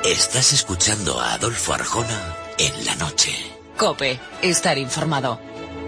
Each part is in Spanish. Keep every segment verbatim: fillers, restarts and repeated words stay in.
Estás escuchando a Adolfo Arjona en la noche. COPE, estar informado.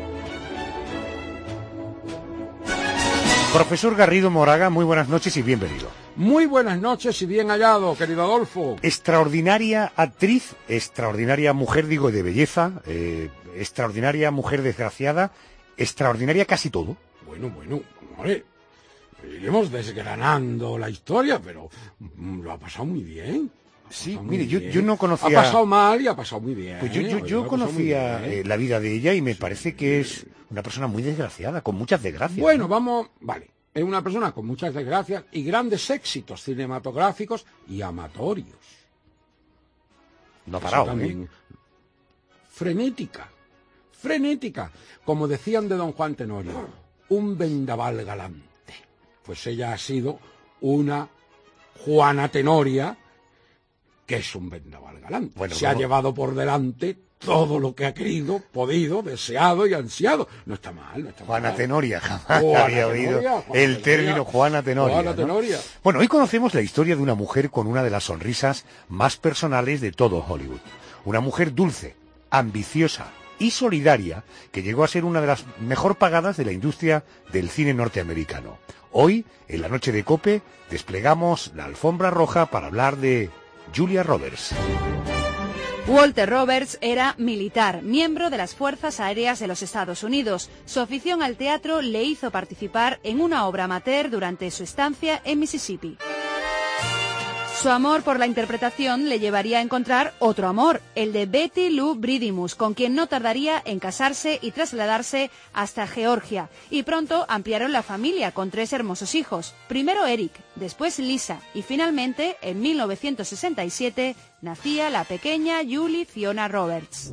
Profesor Garrido Moraga, muy buenas noches y bienvenido. Muy buenas noches y bien hallado, querido Adolfo. Extraordinaria actriz, extraordinaria mujer, digo, de belleza, eh, extraordinaria mujer desgraciada, extraordinaria casi todo. Bueno, bueno, hombre, iremos desgranando la historia, pero lo ha pasado muy bien. Sí, mire, yo, yo no conocía... Ha pasado mal y ha pasado muy bien. Pues yo, yo, yo conocía eh, la vida de ella y me parece que es una persona muy desgraciada, con muchas desgracias. Bueno, ¿no? vamos, vale. Es una persona con muchas desgracias y grandes éxitos cinematográficos y amatorios. No ha parado, también. ¿eh? Frenética, frenética, como decían de don Juan Tenorio, un vendaval galante. Pues ella ha sido una Juana Tenoria, que es un vendaval galante. Bueno, se ¿cómo? Ha llevado por delante todo lo que ha querido, podido, deseado y ansiado. No está mal, no está Juana mal. Tenoria, jamás Juana había Tenoria, oído Juana el Tenoria, término Juana Tenoria. Juana ¿no? Tenoria. Bueno, hoy conocemos la historia de una mujer con una de las sonrisas más personales de todo Hollywood. Una mujer dulce, ambiciosa y solidaria que llegó a ser una de las mejor pagadas de la industria del cine norteamericano. Hoy, en la noche de COPE, desplegamos la alfombra roja para hablar de Julia Roberts. Walter Roberts era militar, miembro de las Fuerzas Aéreas de los Estados Unidos. Su afición al teatro le hizo participar en una obra amateur durante su estancia en Mississippi. Su amor por la interpretación le llevaría a encontrar otro amor, el de Betty Lou Bridimus, con quien no tardaría en casarse y trasladarse hasta Georgia. Y pronto ampliaron la familia con tres hermosos hijos. Primero Eric, después Lisa y finalmente, en mil novecientos sesenta y siete, nacía la pequeña Julie Fiona Roberts.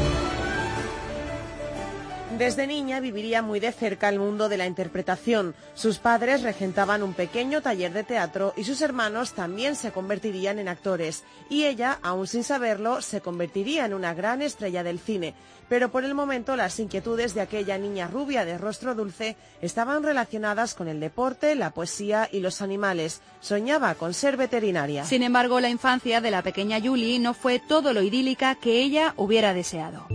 Desde niña viviría muy de cerca el mundo de la interpretación. Sus padres regentaban un pequeño taller de teatro y sus hermanos también se convertirían en actores. Y ella, aún sin saberlo, se convertiría en una gran estrella del cine. Pero por el momento las inquietudes de aquella niña rubia de rostro dulce estaban relacionadas con el deporte, la poesía y los animales. Soñaba con ser veterinaria. Sin embargo, la infancia de la pequeña Julie no fue todo lo idílica que ella hubiera deseado.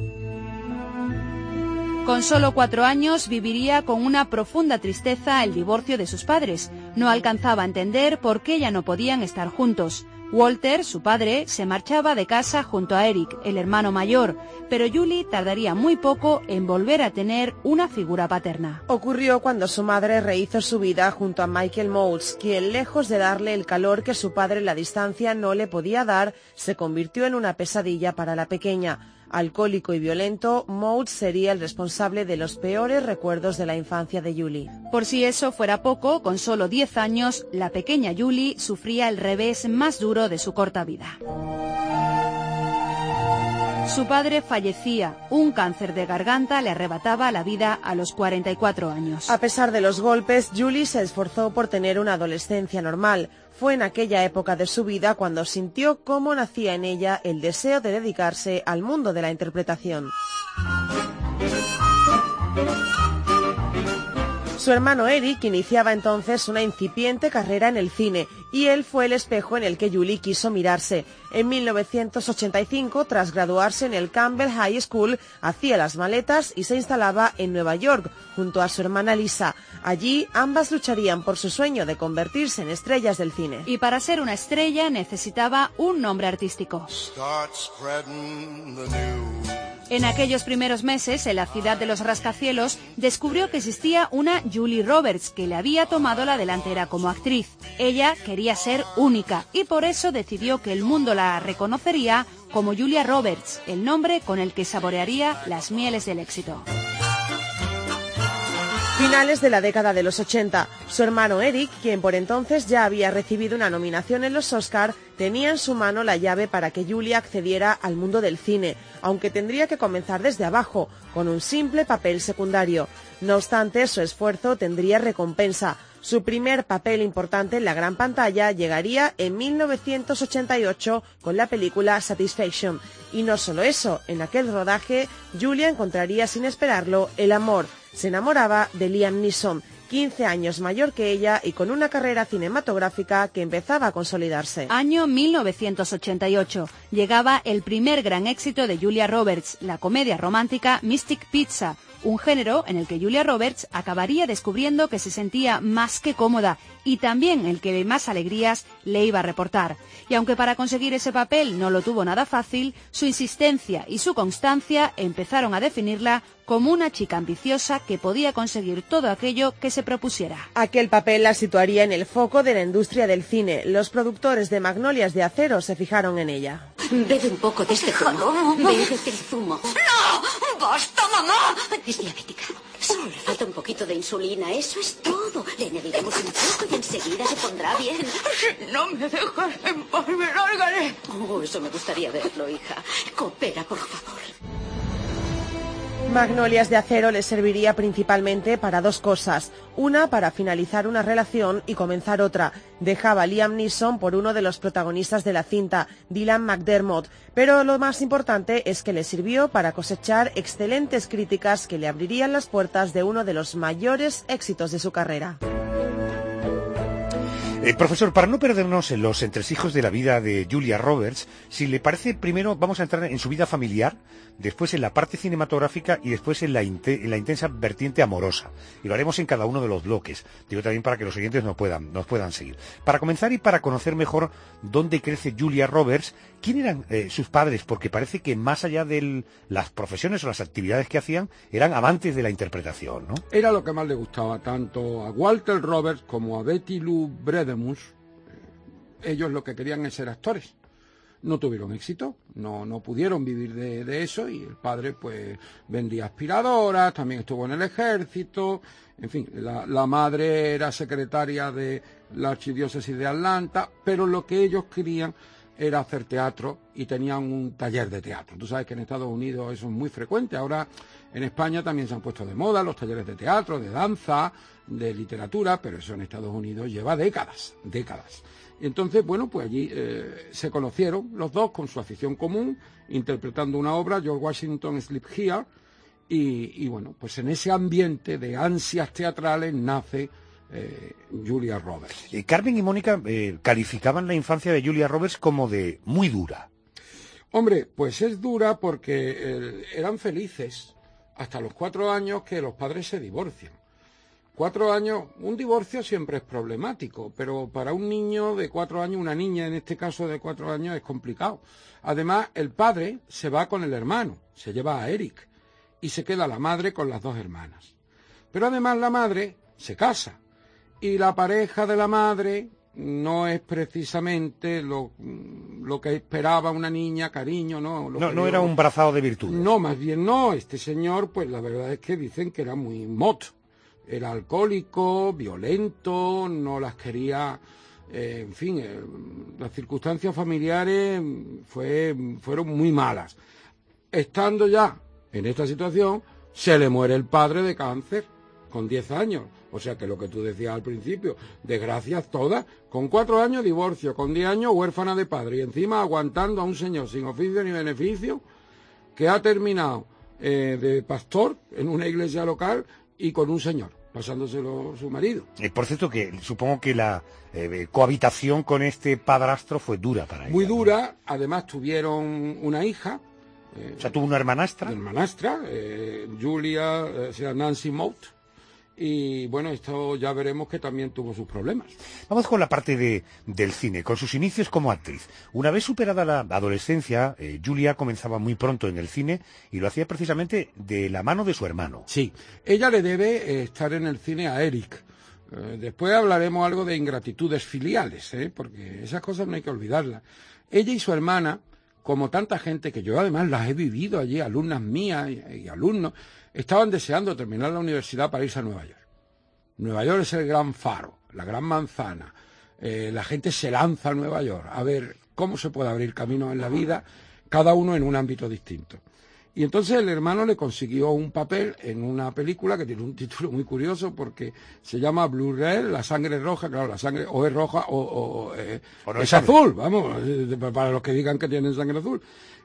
Con solo cuatro años viviría con una profunda tristeza el divorcio de sus padres. No alcanzaba a entender por qué ya no podían estar juntos. Walter, su padre, se marchaba de casa junto a Eric, el hermano mayor, pero Julie tardaría muy poco en volver a tener una figura paterna. Ocurrió cuando su madre rehizo su vida junto a Michael Moulds, quien, lejos de darle el calor que su padre en la distancia no le podía dar, se convirtió en una pesadilla para la pequeña. Alcohólico y violento, Moulds sería el responsable de los peores recuerdos de la infancia de Julie. Por si eso fuera poco, con solo diez años, la pequeña Julie sufría el revés más duro de su corta vida. Su padre fallecía. Un cáncer de garganta le arrebataba la vida a los cuarenta y cuatro años. A pesar de los golpes, Julie se esforzó por tener una adolescencia normal. Fue en aquella época de su vida cuando sintió cómo nacía en ella el deseo de dedicarse al mundo de la interpretación. Su hermano Eric iniciaba entonces una incipiente carrera en el cine y él fue el espejo en el que Julie quiso mirarse. En mil novecientos ochenta y cinco, tras graduarse en el Campbell High School, hacía las maletas y se instalaba en Nueva York junto a su hermana Lisa. Allí ambas lucharían por su sueño de convertirse en estrellas del cine. Y para ser una estrella necesitaba un nombre artístico. En aquellos primeros meses, en la ciudad de los rascacielos, descubrió que existía una Julie Roberts que le había tomado la delantera como actriz. Ella quería ser única y por eso decidió que el mundo la reconocería como Julia Roberts, el nombre con el que saborearía las mieles del éxito. Finales de la década de los ochenta, su hermano Eric, quien por entonces ya había recibido una nominación en los Oscar, tenía en su mano la llave para que Julia accediera al mundo del cine, aunque tendría que comenzar desde abajo, con un simple papel secundario. No obstante, su esfuerzo tendría recompensa. Su primer papel importante en la gran pantalla llegaría en mil novecientos ochenta y ocho con la película Satisfaction. Y no solo eso, en aquel rodaje, Julia encontraría sin esperarlo el amor. Se enamoraba de Liam Neeson, quince años mayor que ella y con una carrera cinematográfica que empezaba a consolidarse. Año mil novecientos ochenta y ocho. Llegaba el primer gran éxito de Julia Roberts, la comedia romántica Mystic Pizza, un género en el que Julia Roberts acabaría descubriendo que se sentía más que cómoda y también el que más alegrías le iba a reportar. Y aunque para conseguir ese papel no lo tuvo nada fácil, su insistencia y su constancia empezaron a definirla como una chica ambiciosa que podía conseguir todo aquello que se propusiera. Aquel papel la situaría en el foco de la industria del cine. Los productores de Magnolias de Acero se fijaron en ella. Bebe un poco de este zumo. Bebe el zumo. ¡No! ¡Basta, mamá! Es diabética. Solo le falta un poquito de insulina, eso es todo. Le añadiremos un poco y enseguida se pondrá bien. Si no me dejas en paz, me largaré. Oh, eso me gustaría verlo, hija. Coopera, por favor. Magnolias de Acero les serviría principalmente para dos cosas. Una, para finalizar una relación y comenzar otra. Dejaba a Liam Neeson por uno de los protagonistas de la cinta, Dylan McDermott. Pero lo más importante es que le sirvió para cosechar excelentes críticas que le abrirían las puertas de uno de los mayores éxitos de su carrera. Eh, profesor, para no perdernos en los entresijos de la vida de Julia Roberts, si le parece, primero vamos a entrar en su vida familiar, después en la parte cinematográfica y después en la, in- en la intensa vertiente amorosa. Y lo haremos en cada uno de los bloques, digo también para que los oyentes nos puedan, nos puedan seguir. Para comenzar y para conocer mejor dónde crece Julia Roberts, ¿quién eran eh, sus padres? Porque parece que más allá de las profesiones o las actividades que hacían, eran amantes de la interpretación, ¿no? Era lo que más le gustaba tanto a Walter Roberts como a Betty Lou Bredemus. Ellos lo que querían es ser actores. No tuvieron éxito, no, no pudieron vivir de, de eso, y el padre pues vendía aspiradoras, también estuvo en el ejército, en fin, la, la madre era secretaria de la archidiócesis de Atlanta, pero lo que ellos querían era hacer teatro y tenían un taller de teatro. Tú sabes que en Estados Unidos eso es muy frecuente. Ahora en España también se han puesto de moda los talleres de teatro, de danza, de literatura, pero eso en Estados Unidos lleva décadas, décadas. Y entonces, bueno, pues allí eh, se conocieron los dos con su afición común, interpretando una obra, George Washington Sleep Here, y, y bueno, pues en ese ambiente de ansias teatrales nace Eh, Julia Roberts. Eh, Carmen y Mónica eh, calificaban la infancia de Julia Roberts como de muy dura. Hombre, pues es dura porque eh, eran felices hasta los cuatro años que los padres se divorcian. Cuatro años, un divorcio siempre es problemático, pero para un niño de cuatro años, una niña en este caso de cuatro años, es complicado. Además, el padre se va con el hermano, se lleva a Eric, y se queda la madre con las dos hermanas. Pero además la madre se casa. Y la pareja de la madre no es precisamente lo, lo que esperaba una niña, cariño, ¿no? Lo No, no yo, era un brazado de virtud. No, más bien no. Este señor, pues la verdad es que dicen que era muy mot. Era alcohólico, violento, no las quería... Eh, en fin, eh, las circunstancias familiares fue, fueron muy malas. Estando ya en esta situación, se le muere el padre de cáncer con diez años. O sea que lo que tú decías al principio, desgracias todas, con cuatro años divorcio, con diez años huérfana de padre, y encima aguantando a un señor sin oficio ni beneficio, que ha terminado eh, de pastor en una iglesia local y con un señor, pasándoselo su marido. Eh, por cierto, que supongo que la eh, cohabitación con este padrastro fue dura para ella. Muy dura, ¿no? Además tuvieron una hija. Eh, o sea, tuvo una hermanastra. Una hermanastra, eh, Julia, eh, o sea, Nancy Moat. Y bueno, esto ya veremos que también tuvo sus problemas. Vamos con la parte de, del cine, con sus inicios como actriz. Una vez superada la adolescencia, eh, Julia comenzaba muy pronto en el cine y lo hacía precisamente de la mano de su hermano. Sí, ella le debe eh, estar en el cine a Eric. Eh, después hablaremos algo de ingratitudes filiales, ¿eh? Porque esas cosas no hay que olvidarlas. Ella y su hermana, como tanta gente que yo además las he vivido allí, alumnas mías y, y alumnos, estaban deseando terminar la universidad para irse a Nueva York. Nueva York es el gran faro, la gran manzana. Eh, la gente se lanza a Nueva York a ver cómo se puede abrir camino en la vida, cada uno en un ámbito distinto. Y entonces el hermano le consiguió un papel en una película que tiene un título muy curioso porque se llama Blue Red, la sangre roja, claro, la sangre o es roja o, o, eh, o no es azul, vamos, para los que digan que tienen sangre azul.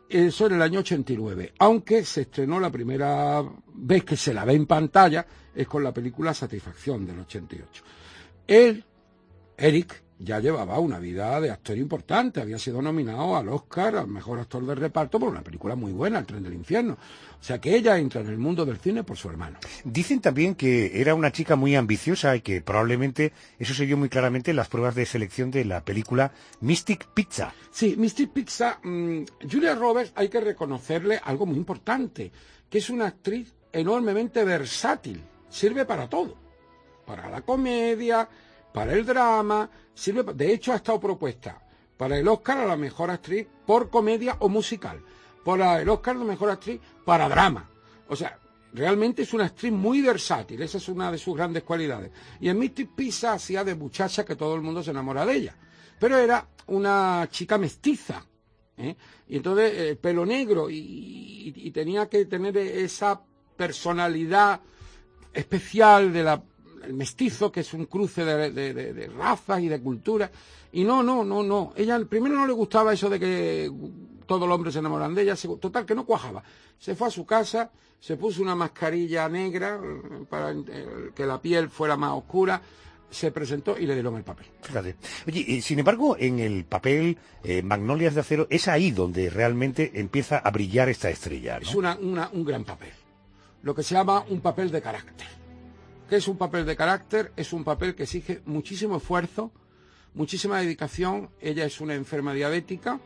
Eso en el año ochenta y nueve, aunque se estrenó la primera vez que se la ve en pantalla es con la película Satisfacción del ochenta y ocho. Él, Eric, ya llevaba una vida de actor importante, había sido nominado al Oscar al mejor actor de reparto por una película muy buena, El tren del infierno. O sea que ella entra en el mundo del cine por su hermano. Dicen también que era una chica muy ambiciosa y que probablemente eso se vio muy claramente en las pruebas de selección de la película Mystic Pizza. Sí, Mystic Pizza, mmm, Julia Roberts hay que reconocerle algo muy importante, que es una actriz enormemente versátil, sirve para todo, para la comedia, para el drama, sirve, de hecho ha estado propuesta para el Oscar a la mejor actriz por comedia o musical, para el Oscar de mejor actriz para drama. O sea, realmente es una actriz muy versátil, esa es una de sus grandes cualidades. Y en Mystic Pizza hacía de muchacha que todo el mundo se enamora de ella, pero era una chica mestiza, ¿eh? Y entonces eh, pelo negro y, y, y tenía que tener esa personalidad especial de la el mestizo, que es un cruce de, de, de, de razas y de culturas. Y no, no, no, no. Ella primero no le gustaba eso de que todos los hombres se enamoran de ella. Total, que no cuajaba. Se fue a su casa, se puso una mascarilla negra para que la piel fuera más oscura, se presentó y le dieron el papel. Fíjate. Oye, eh, sin embargo, en el papel eh, Magnolias de acero, es ahí donde realmente empieza a brillar esta estrella, ¿no? Es una, una, un gran papel. Lo que se llama un papel de carácter. ¿Qué es un papel de carácter? Es un papel que exige muchísimo esfuerzo, muchísima dedicación. Ella es una enferma diabética.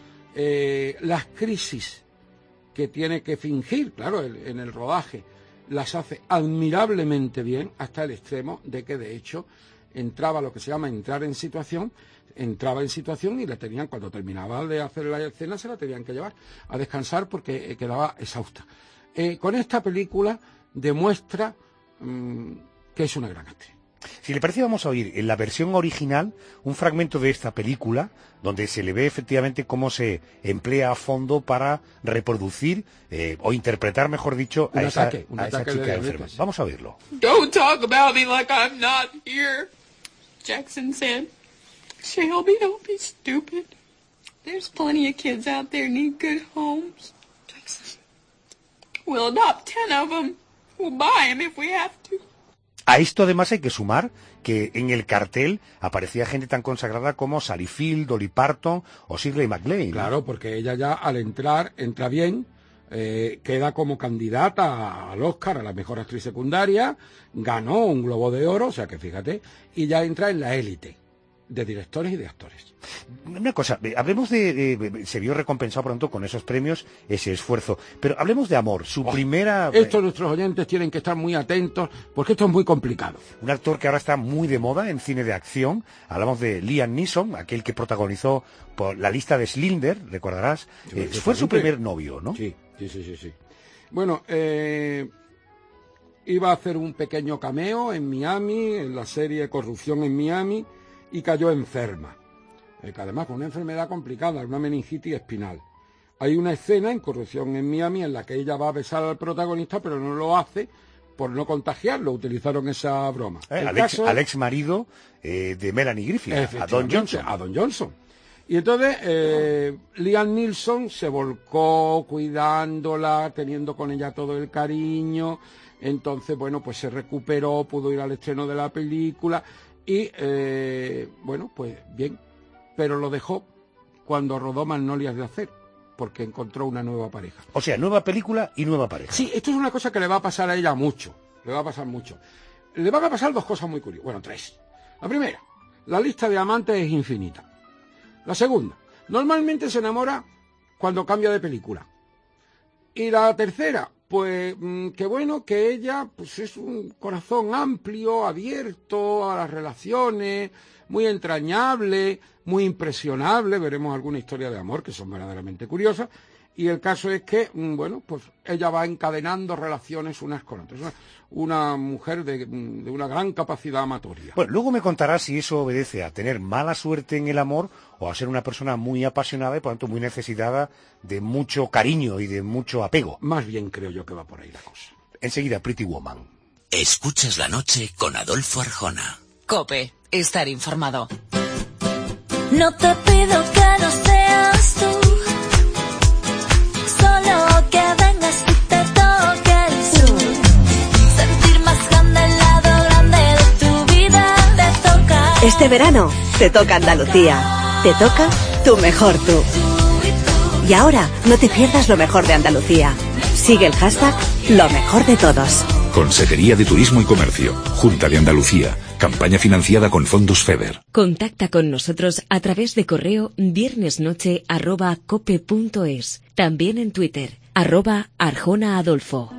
Eh, las crisis que tiene que fingir, claro, el, en el rodaje, las hace admirablemente bien, hasta el extremo de que, de hecho, entraba lo que se llama entrar en situación, entraba en situación y la tenían, cuando terminaba de hacer la escena, se la tenían que llevar a descansar porque eh, quedaba exhausta. Eh, con esta película demuestra que es una gran actriz. Si le parece, vamos a oír en la versión original un fragmento de esta película donde se le ve efectivamente cómo se emplea a fondo para reproducir eh, o interpretar, mejor dicho, a, esa, ataque, a esa chica enferma. Vamos a oírlo. Don't talk about me like I'm not here, Jackson said. Shelby, don't be stupid. There's plenty of kids out there need good homes. Jackson, we'll adopt ten of them. We'll buy them if we have to. A esto además hay que sumar que en el cartel aparecía gente tan consagrada como Sally Field, Dolly Parton o Shirley MacLaine. Claro, porque ella ya al entrar, entra bien, eh, queda como candidata al Oscar a la mejor actriz secundaria, ganó un Globo de Oro, o sea que fíjate, y ya entra en la élite de directores y de actores. Una cosa, hablemos de, de... se vio recompensado pronto con esos premios, ese esfuerzo, pero hablemos de amor, su oh, primera... Esto nuestros oyentes tienen que estar muy atentos, porque esto es muy complicado. Un actor que ahora está muy de moda en cine de acción, hablamos de Liam Neeson, aquel que protagonizó por La lista de Schindler, recordarás, sí, eh, fue su primer novio, ¿no? Sí, sí, sí, sí. sí. Bueno, eh... iba a hacer un pequeño cameo en Miami, en la serie Corrupción en Miami, y cayó enferma, eh, que además con una enfermedad complicada, una meningitis espinal. Hay una escena en Corrupción en Miami en la que ella va a besar al protagonista, pero no lo hace por no contagiarlo, utilizaron esa broma. Eh, al, ex, al ex marido eh, de Melanie Griffith, a Don Johnson. A Don Johnson. Y entonces eh, Liam Neeson se volcó cuidándola, teniendo con ella todo el cariño. Entonces, bueno, pues se recuperó, pudo ir al estreno de la película. Y, eh, bueno, pues bien, pero lo dejó cuando rodó Magnolias de acero, porque encontró una nueva pareja. O sea, nueva película y nueva pareja. Sí, esto es una cosa que le va a pasar a ella mucho, le va a pasar mucho. Le van a pasar dos cosas muy curiosas, bueno, tres. La primera, la lista de amantes es infinita. La segunda, normalmente se enamora cuando cambia de película. Y la tercera, pues mmm, qué bueno que ella pues es un corazón amplio, abierto a las relaciones, muy entrañable, muy impresionable. Veremos alguna historia de amor que son verdaderamente curiosas. Y el caso es que, mmm, bueno, pues ella va encadenando relaciones unas con otras. Una, una mujer de, de una gran capacidad amatoria. Bueno, luego me contarás si eso obedece a tener mala suerte en el amor o a ser una persona muy apasionada y por tanto muy necesitada de mucho cariño y de mucho apego. Más bien creo yo que va por ahí la cosa. Enseguida, Pretty Woman. Escuchas la noche con Adolfo Arjona. COPE, estar informado. No te pido que no seas tú solo que vengas y te toque el sur. Sentir más grande el lado grande de tu vida. Te toca. Este verano te toca Andalucía. Te toca tu mejor tú. Y ahora no te pierdas lo mejor de Andalucía. Sigue el hashtag Lo Mejor de Todos. Consejería de Turismo y Comercio, Junta de Andalucía, campaña financiada con fondos FEDER. Contacta con nosotros a través de correo viernesnoche arroba cope punto es. También en Twitter, arroba Arjona Adolfo.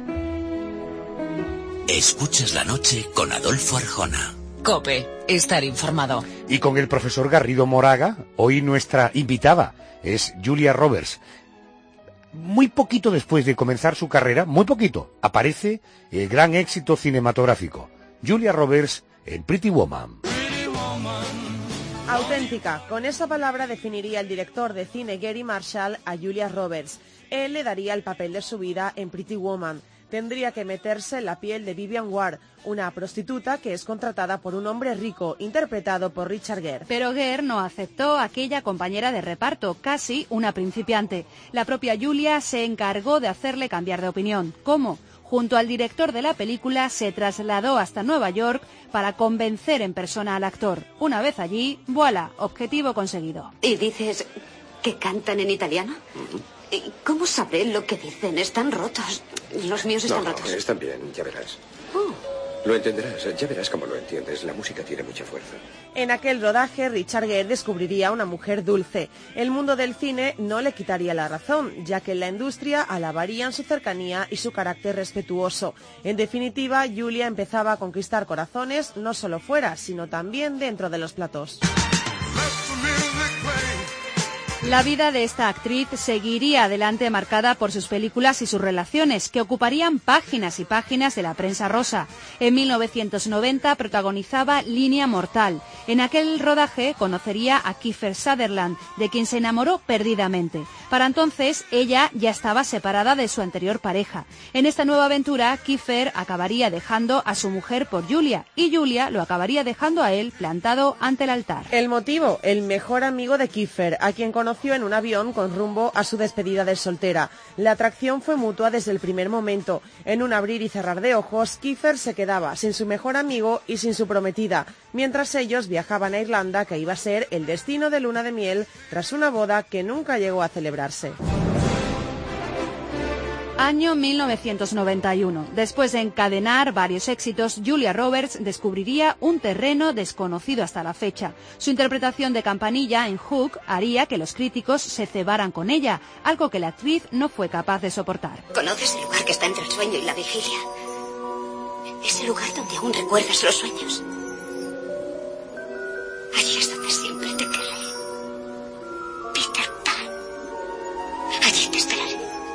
Escuchas la noche con Adolfo Arjona. Cope, estar informado. Y con el profesor Garrido Moraga, hoy nuestra invitada es Julia Roberts. Muy poquito después de comenzar su carrera, muy poquito, aparece el gran éxito cinematográfico. Julia Roberts en Pretty Woman. Auténtica, con esa palabra definiría el director de cine Gary Marshall a Julia Roberts. Él le daría el papel de su vida en Pretty Woman. Tendría que meterse en la piel de Vivian Ward, una prostituta que es contratada por un hombre rico, interpretado por Richard Gere. Pero Gere no aceptó a aquella compañera de reparto, casi una principiante. La propia Julia se encargó de hacerle cambiar de opinión. ¿Cómo? Junto al director de la película se trasladó hasta Nueva York para convencer en persona al actor. Una vez allí, voilà, objetivo conseguido. ¿Y dices que cantan en italiano? Uh-huh. ¿Y cómo sabré lo que dicen? Están rotos. Los míos están no, rotos. Están bien, ya verás. Oh. Lo entenderás, ya verás cómo lo entiendes. La música tiene mucha fuerza. En aquel rodaje, Richard Gere descubriría una mujer dulce. El mundo del cine no le quitaría la razón, ya que en la industria alabarían su cercanía y su carácter respetuoso. En definitiva, Julia empezaba a conquistar corazones no solo fuera, sino también dentro de los platós. La vida de esta actriz seguiría adelante marcada por sus películas y sus relaciones, que ocuparían páginas y páginas de la prensa rosa. En mil novecientos noventa protagonizaba Línea Mortal. En aquel rodaje conocería a Kiefer Sutherland, de quien se enamoró perdidamente. Para entonces, ella ya estaba separada de su anterior pareja. En esta nueva aventura, Kiefer acabaría dejando a su mujer por Julia, y Julia lo acabaría dejando a él plantado ante el altar. El motivo, el mejor amigo de Kiefer, a quien conoció en un avión con rumbo a su despedida de soltera. La atracción fue mutua desde el primer momento. En un abrir y cerrar de ojos, Kiefer se quedaba sin su mejor amigo y sin su prometida, mientras ellos viajaban a Irlanda, que iba a ser el destino de luna de miel, tras una boda que nunca llegó a celebrarse. Año mil novecientos noventa y uno. Después de encadenar varios éxitos, Julia Roberts descubriría un terreno desconocido hasta la fecha. Su interpretación de Campanilla en Hook haría que los críticos se cebaran con ella, algo que la actriz no fue capaz de soportar. ¿Conoces el lugar que está entre el sueño y la vigilia? Es el lugar donde aún recuerdas los sueños. Allí es donde siempre te querré. Peter Pan. Allí te esperaré.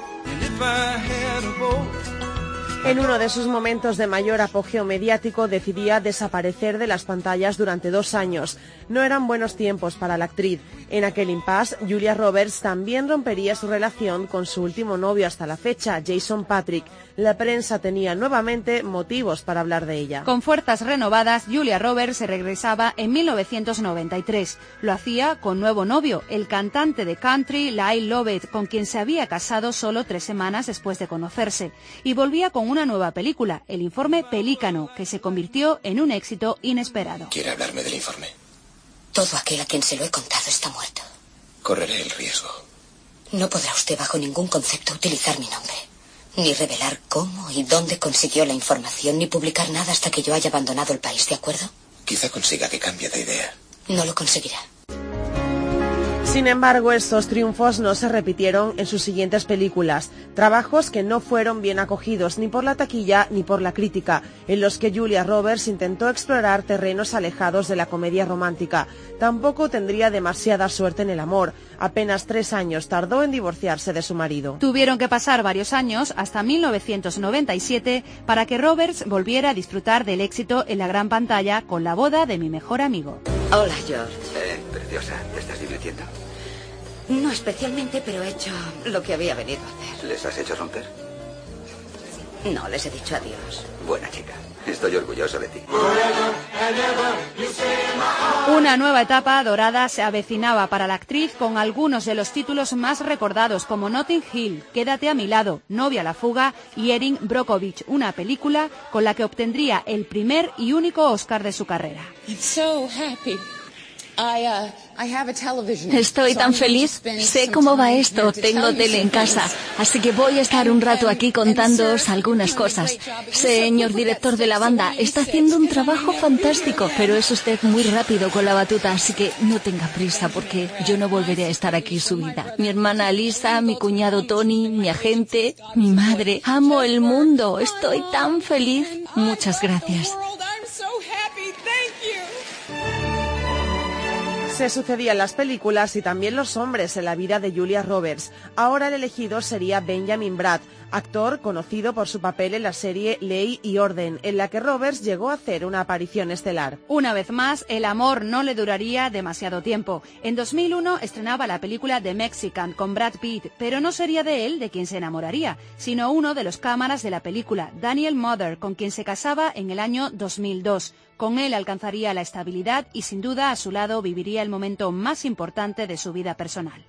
En uno de sus momentos de mayor apogeo mediático decidía desaparecer de las pantallas durante dos años. No eran buenos tiempos para la actriz. En aquel impasse, Julia Roberts también rompería su relación con su último novio hasta la fecha, Jason Patric. La prensa tenía nuevamente motivos para hablar de ella. Con fuerzas renovadas, Julia Roberts se regresaba en mil novecientos noventa y tres. Lo hacía con nuevo novio, el cantante de country Lyle Lovett, con quien se había casado solo tres semanas después de conocerse. Y volvía con una nueva película, El Informe Pelícano, que se convirtió en un éxito inesperado. ¿Quiere hablarme del informe? Todo aquel a quien se lo he contado está muerto. Correré el riesgo. No podrá usted bajo ningún concepto utilizar mi nombre, ni revelar cómo y dónde consiguió la información, ni publicar nada hasta que yo haya abandonado el país, ¿de acuerdo? Quizá consiga que cambie de idea. No lo conseguirá. Sin embargo, estos triunfos no se repitieron en sus siguientes películas, trabajos que no fueron bien acogidos ni por la taquilla ni por la crítica, en los que Julia Roberts intentó explorar terrenos alejados de la comedia romántica. Tampoco tendría demasiada suerte en el amor. Apenas tres años tardó en divorciarse de su marido. Tuvieron que pasar varios años, hasta mil novecientos noventa y siete, para que Roberts volviera a disfrutar del éxito en la gran pantalla con La boda de mi mejor amigo. Hola, George. Eh, preciosa, ¿te estás divirtiendo? No especialmente, pero he hecho lo que había venido a hacer. ¿Les has hecho romper? No, les he dicho adiós. Buena chica. Estoy orgulloso de ti. Una nueva etapa dorada se avecinaba para la actriz con algunos de los títulos más recordados como Notting Hill, Quédate a mi lado, Novia a la fuga y Erin Brockovich, una película con la que obtendría el primer y único Oscar de su carrera. Estoy tan feliz. Sé cómo va esto. Tengo tele en casa, así que voy a estar un rato aquí contándoos algunas cosas. Señor director de la banda, está haciendo un trabajo fantástico, pero es usted muy rápido con la batuta, así que no tenga prisa porque yo no volveré a estar aquí su vida. Mi hermana Lisa, mi cuñado Tony, mi agente, mi madre. Amo el mundo. Estoy tan feliz. Muchas gracias. Se sucedían las películas y también los hombres en la vida de Julia Roberts. Ahora el elegido sería Benjamin Bratt, actor conocido por su papel en la serie Ley y Orden, en la que Roberts llegó a hacer una aparición estelar. Una vez más, el amor no le duraría demasiado tiempo. En dos mil uno estrenaba la película The Mexican con Brad Pitt, pero no sería de él de quien se enamoraría, sino uno de los cámaras de la película, Daniel Mother, con quien se casaba en el año dos mil dos. Con él alcanzaría la estabilidad y sin duda a su lado viviría el momento más importante de su vida personal.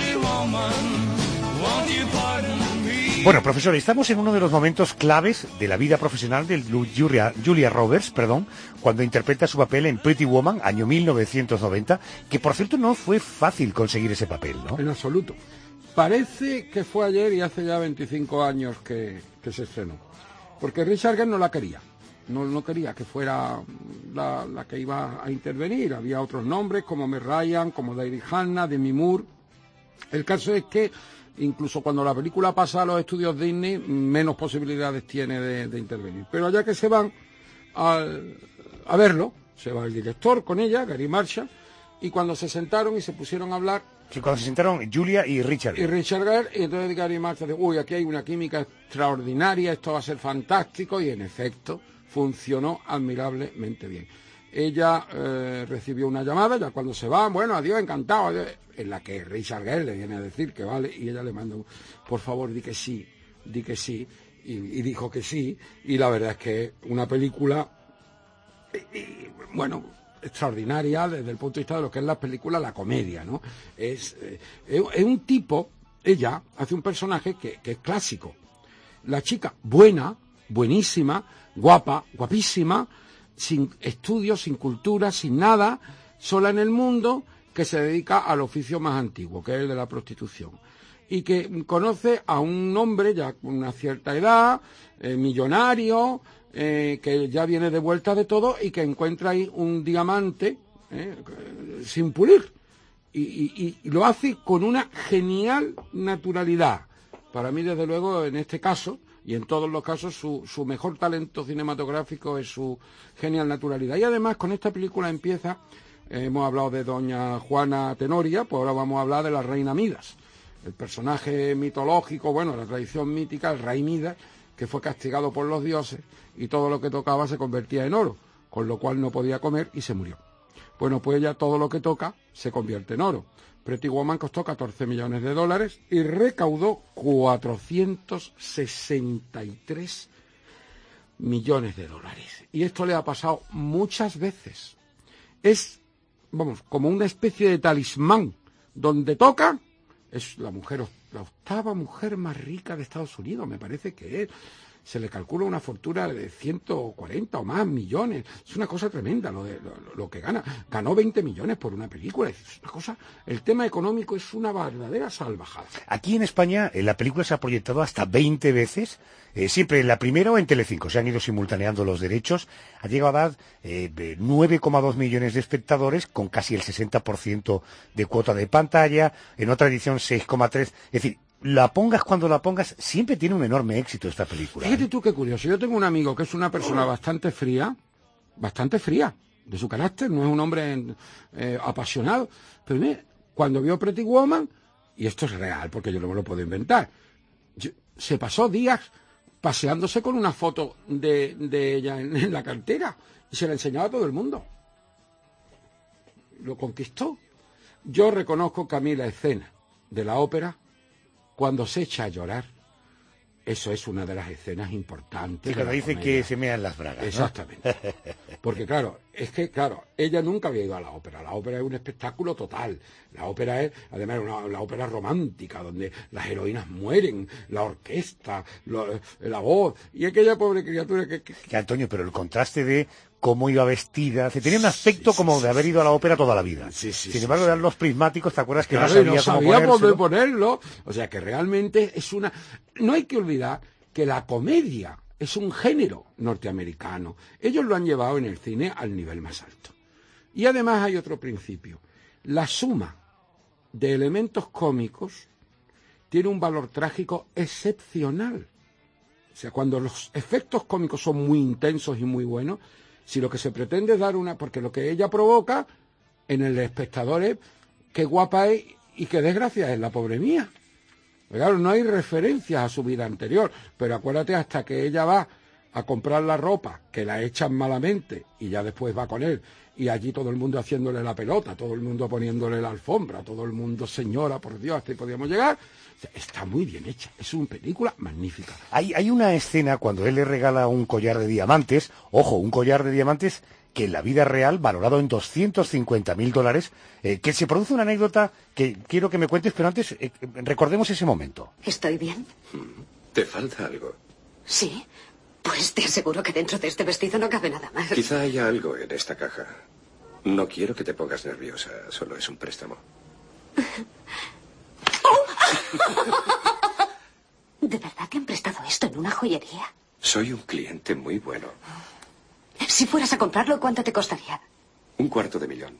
Bueno, profesor, estamos en uno de los momentos claves de la vida profesional de Julia, Julia Roberts, perdón, cuando interpreta su papel en Pretty Woman, año mil novecientos noventa, que por cierto no fue fácil conseguir ese papel, ¿no? En absoluto. Parece que fue ayer y hace ya veinticinco años que, que se estrenó. Porque Richard Gere no la quería. No, no quería que fuera la, la que iba a intervenir. Había otros nombres como Meg Ryan, como David Hannah, Demi Moore. El caso es que incluso cuando la película pasa a los estudios Disney, menos posibilidades tiene de, de intervenir. Pero allá que se van a, a verlo, se va el director con ella, Gary Marshall, y cuando se sentaron y se pusieron a hablar... Sí, cuando se sentaron Julia y Richard Gere. Y Richard Gere, y entonces Gary Marshall dice, uy, aquí hay una química extraordinaria, esto va a ser fantástico, y en efecto funcionó admirablemente bien. Ella eh, recibió una llamada, ya cuando se va, bueno, adiós, encantado, adiós, en la que Richard Gere le viene a decir que vale, y ella le manda un, por favor, di que sí, di que sí, y, y dijo que sí, y la verdad es que una película, y, y, bueno, extraordinaria desde el punto de vista de lo que es la película, la comedia, ¿no? Es, eh, es un tipo, ella hace un personaje que, que es clásico. La chica buena, buenísima, guapa, guapísima, sin estudios, sin cultura, sin nada, sola en el mundo, que se dedica al oficio más antiguo, que es el de la prostitución. Y que conoce a un hombre ya con una cierta edad, eh, millonario, eh, que ya viene de vuelta de todo y que encuentra ahí un diamante eh, sin pulir. Y, y, y lo hace con una genial naturalidad. Para mí, desde luego, en este caso, y en todos los casos, su, su mejor talento cinematográfico es su genial naturalidad. Y además, con esta película empieza, eh, hemos hablado de doña Juana Tenoria, pues ahora vamos a hablar de la reina Midas, el personaje mitológico, bueno, la tradición mítica, el rey Midas, que fue castigado por los dioses y todo lo que tocaba se convertía en oro, con lo cual no podía comer y se murió. Bueno, pues ya todo lo que toca se convierte en oro. Pretty Woman costó catorce millones de dólares y recaudó cuatrocientos sesenta y tres millones de dólares. Y esto le ha pasado muchas veces. Es, vamos, como una especie de talismán. Donde toca, es la mujer, la octava mujer más rica de Estados Unidos, me parece que es. Se le calcula una fortuna de ciento cuarenta o más millones. Es una cosa tremenda lo, de, lo, lo que gana. Ganó veinte millones por una película. Es una cosa, el tema económico es una verdadera salvajada. Aquí en España la película se ha proyectado hasta veinte veces, eh, siempre en la primera o en Telecinco. Se han ido simultaneando los derechos. Ha llegado a dar eh, nueve coma dos millones de espectadores, con casi el sesenta por ciento de cuota de pantalla. En otra edición seis coma tres. Es decir, la pongas cuando la pongas, siempre tiene un enorme éxito esta película. Fíjate ¿eh? tú qué curioso. Yo tengo un amigo que es una persona bastante fría, bastante fría, de su carácter, no es un hombre eh, apasionado. Pero mire, cuando vio Pretty Woman, y esto es real porque yo no me lo puedo inventar, yo, se pasó días paseándose con una foto de, de ella en, en la cartera y se la enseñaba a todo el mundo. Lo conquistó. Yo reconozco que a mí la escena de la ópera, cuando se echa a llorar, eso es una de las escenas importantes. Sí, cuando dice que se mean las bragas, exactamente. ¿no? Porque claro, es que claro, ella nunca había ido a la ópera. La ópera es un espectáculo total. La ópera es, además, una, la ópera romántica, donde las heroínas mueren, la orquesta, lo, la voz, y aquella pobre criatura que, que... que... Antonio, pero el contraste de cómo iba vestida, tenía un aspecto sí, sí, como de haber ido a la ópera toda la vida. Sí, sí, Sin embargo, sí, eran los prismáticos, ¿te acuerdas que claro, no sabía, no sabía cómo dónde ponerlo? O sea, que realmente es una... No hay que olvidar que la comedia es un género norteamericano. Ellos lo han llevado en el cine al nivel más alto. Y además hay otro principio. La suma de elementos cómicos tiene un valor trágico excepcional. O sea, cuando los efectos cómicos son muy intensos y muy buenos, si lo que se pretende es dar una... Porque lo que ella provoca en el espectador es qué guapa es y qué desgracia es la pobre mía. Claro, no hay referencias a su vida anterior, pero acuérdate hasta que ella va a comprar la ropa, que la echan malamente, y ya después va con él, y allí todo el mundo haciéndole la pelota, todo el mundo poniéndole la alfombra, todo el mundo, señora, por Dios, hasta ahí podíamos llegar. O sea, está muy bien hecha, es una película magnífica. Hay, hay una escena cuando él le regala un collar de diamantes, ojo, un collar de diamantes que en la vida real, valorado en doscientos cincuenta mil dólares, eh, que se produce una anécdota que quiero que me cuentes, pero antes eh, recordemos ese momento. ¿Estoy bien? ¿Te falta algo? Sí. Pues te aseguro que dentro de este vestido no cabe nada más. Quizá haya algo en esta caja. No quiero que te pongas nerviosa, solo es un préstamo. ¿De verdad te han prestado esto en una joyería? Soy un cliente muy bueno. Si fueras a comprarlo, ¿cuánto te costaría? Un cuarto de millón.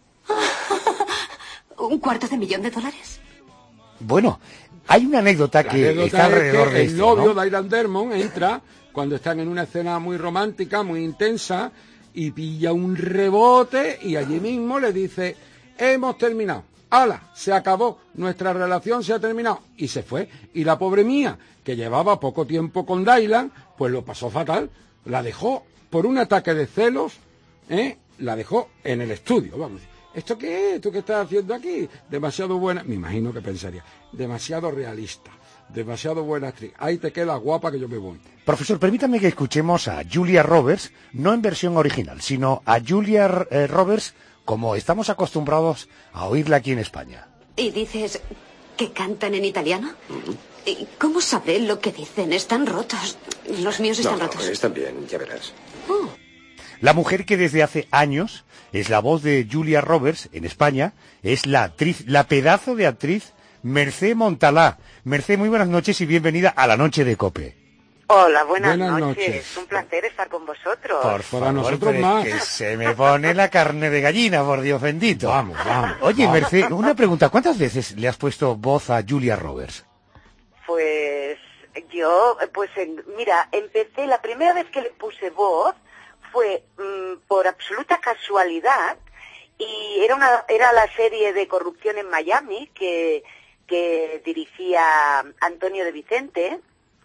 ¿Un cuarto de millón de dólares? Bueno, hay una anécdota La que anécdota está alrededor es que de el esto, novio, ¿no? Dylan Dermond, entra cuando están en una escena muy romántica, muy intensa, y pilla un rebote y allí mismo le dice, hemos terminado. ¡Hala! Se acabó. Nuestra relación se ha terminado. Y se fue. Y la pobre mía, que llevaba poco tiempo con Dylan, pues lo pasó fatal. La dejó por un ataque de celos, ¿eh? La dejó en el estudio, vamos. ¿Esto qué es? ¿Tú qué estás haciendo aquí? Demasiado buena, me imagino que pensaría, demasiado realista, demasiado buena actriz. Ahí te quedas guapa que yo me voy. Profesor, permítame que escuchemos a Julia Roberts, no en versión original, sino a Julia eh, Roberts como estamos acostumbrados a oírla aquí en España. ¿Y dices que cantan en italiano? ¿Y cómo sabré lo que dicen? Están rotos. Los míos están no, rotos. Están bien, ya verás. Oh. La mujer que desde hace años es la voz de Julia Roberts en España es la actriz, la pedazo de actriz Mercé Montalá. Mercé, muy buenas noches y bienvenida a la Noche de COPE. Hola, buenas, buenas noches. noches. Es un placer estar con vosotros. Por favor, nosotros pero más. es que se me pone la carne de gallina, por Dios bendito. Vamos, vamos. Oye, vamos. Mercé, una pregunta. ¿Cuántas veces le has puesto voz a Julia Roberts? Pues yo, pues en, mira, empecé, la primera vez que le puse voz fue mmm, por absoluta casualidad, y era una era la serie de Corrupción en Miami que, que dirigía Antonio de Vicente,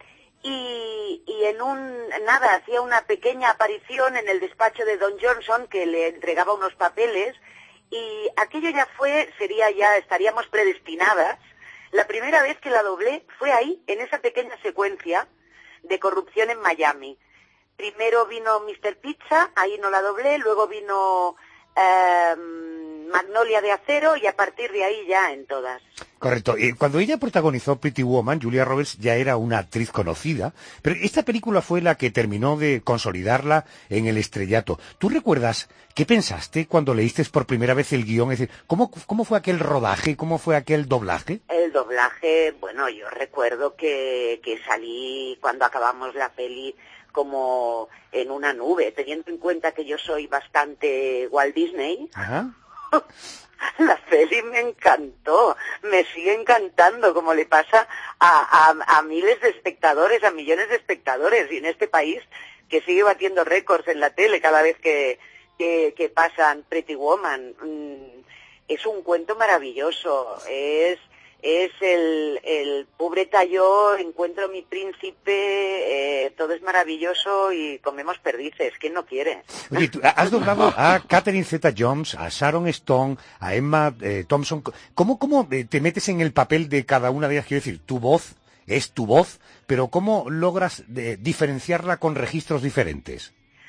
y, y en un, nada, hacía una pequeña aparición en el despacho de Don Johnson, que le entregaba unos papeles, y aquello ya fue, sería ya, estaríamos predestinadas. La primera vez que la doblé fue ahí, en esa pequeña secuencia de Corrupción en Miami. Primero vino mister Pizza, ahí no la doblé, luego vino eh, Magnolia de Acero, y a partir de ahí ya en todas. Correcto. Eh, cuando ella protagonizó Pretty Woman, Julia Roberts ya era una actriz conocida, pero esta película fue la que terminó de consolidarla en el estrellato. ¿Tú recuerdas qué pensaste cuando leíste por primera vez el guión? Es decir, ¿cómo, cómo fue aquel rodaje? ¿Cómo fue aquel doblaje? El doblaje, bueno, yo recuerdo que, que salí cuando acabamos la peli como en una nube, teniendo en cuenta que yo soy bastante Walt Disney. Ajá. La peli me encantó, me sigue encantando, como le pasa a, a, a miles de espectadores, a millones de espectadores, y en este país que sigue batiendo récords en la tele cada vez que, que, que pasan Pretty Woman. Mm, es un cuento maravilloso, es... Es el, el pobreta yo, encuentro a mi príncipe, eh, todo es maravilloso y comemos perdices. ¿Quién no quiere? Oye, tú has doblado a Catherine Zeta-Jones, a Sharon Stone, a Emma eh, Thompson. ¿Cómo, cómo te metes en el papel de cada una de ellas? Quiero decir, tu voz es tu voz, pero ¿cómo logras de, diferenciarla con registros diferentes?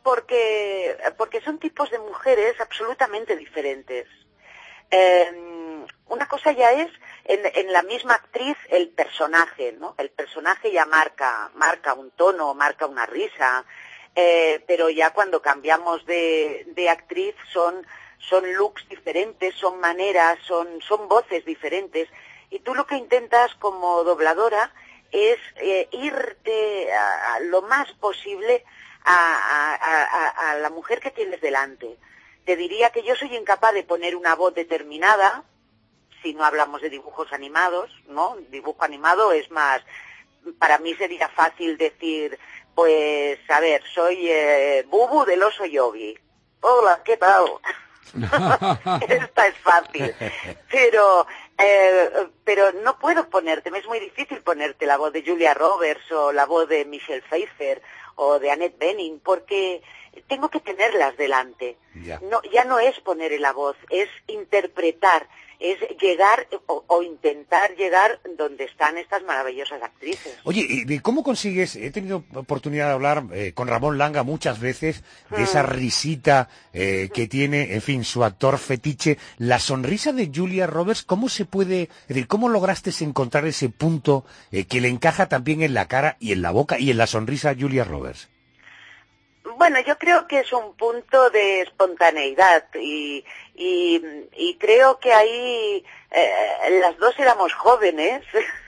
porque, porque son tipos de mujeres absolutamente diferentes. Eh, una cosa ya es en, en la misma actriz el personaje, ¿no? El personaje ya marca, marca un tono, marca una risa, eh, pero ya cuando cambiamos de, de actriz son, son looks diferentes, son maneras, son, son voces diferentes, y tú lo que intentas como dobladora es eh, irte a, a lo más posible a, a, a, a la mujer que tienes delante. Te diría que yo soy incapaz de poner una voz determinada, si no hablamos de dibujos animados, ¿no? Dibujo animado es más, para mí sería fácil decir, pues, a ver, soy eh, Bubu del oso Yogi. Hola, ¿qué tal? Esta es fácil, pero eh, pero no puedo ponerte, me es muy difícil ponerte la voz de Julia Roberts o la voz de Michelle Pfeiffer o de Annette Bening, porque tengo que tenerlas delante. Ya. No, ya no es poner la voz, es interpretar, es llegar o, o intentar llegar donde están estas maravillosas actrices. Oye, ¿y cómo consigues? He tenido oportunidad de hablar eh, con Ramón Langa muchas veces de esa risita eh, que tiene, en fin, su actor fetiche. La sonrisa de Julia Roberts, ¿cómo se puede, es decir, cómo lograste encontrar ese punto eh, que le encaja también en la cara y en la boca y en la sonrisa a Julia Roberts? Bueno, yo creo que es un punto de espontaneidad y, y, y creo que ahí eh, las dos éramos jóvenes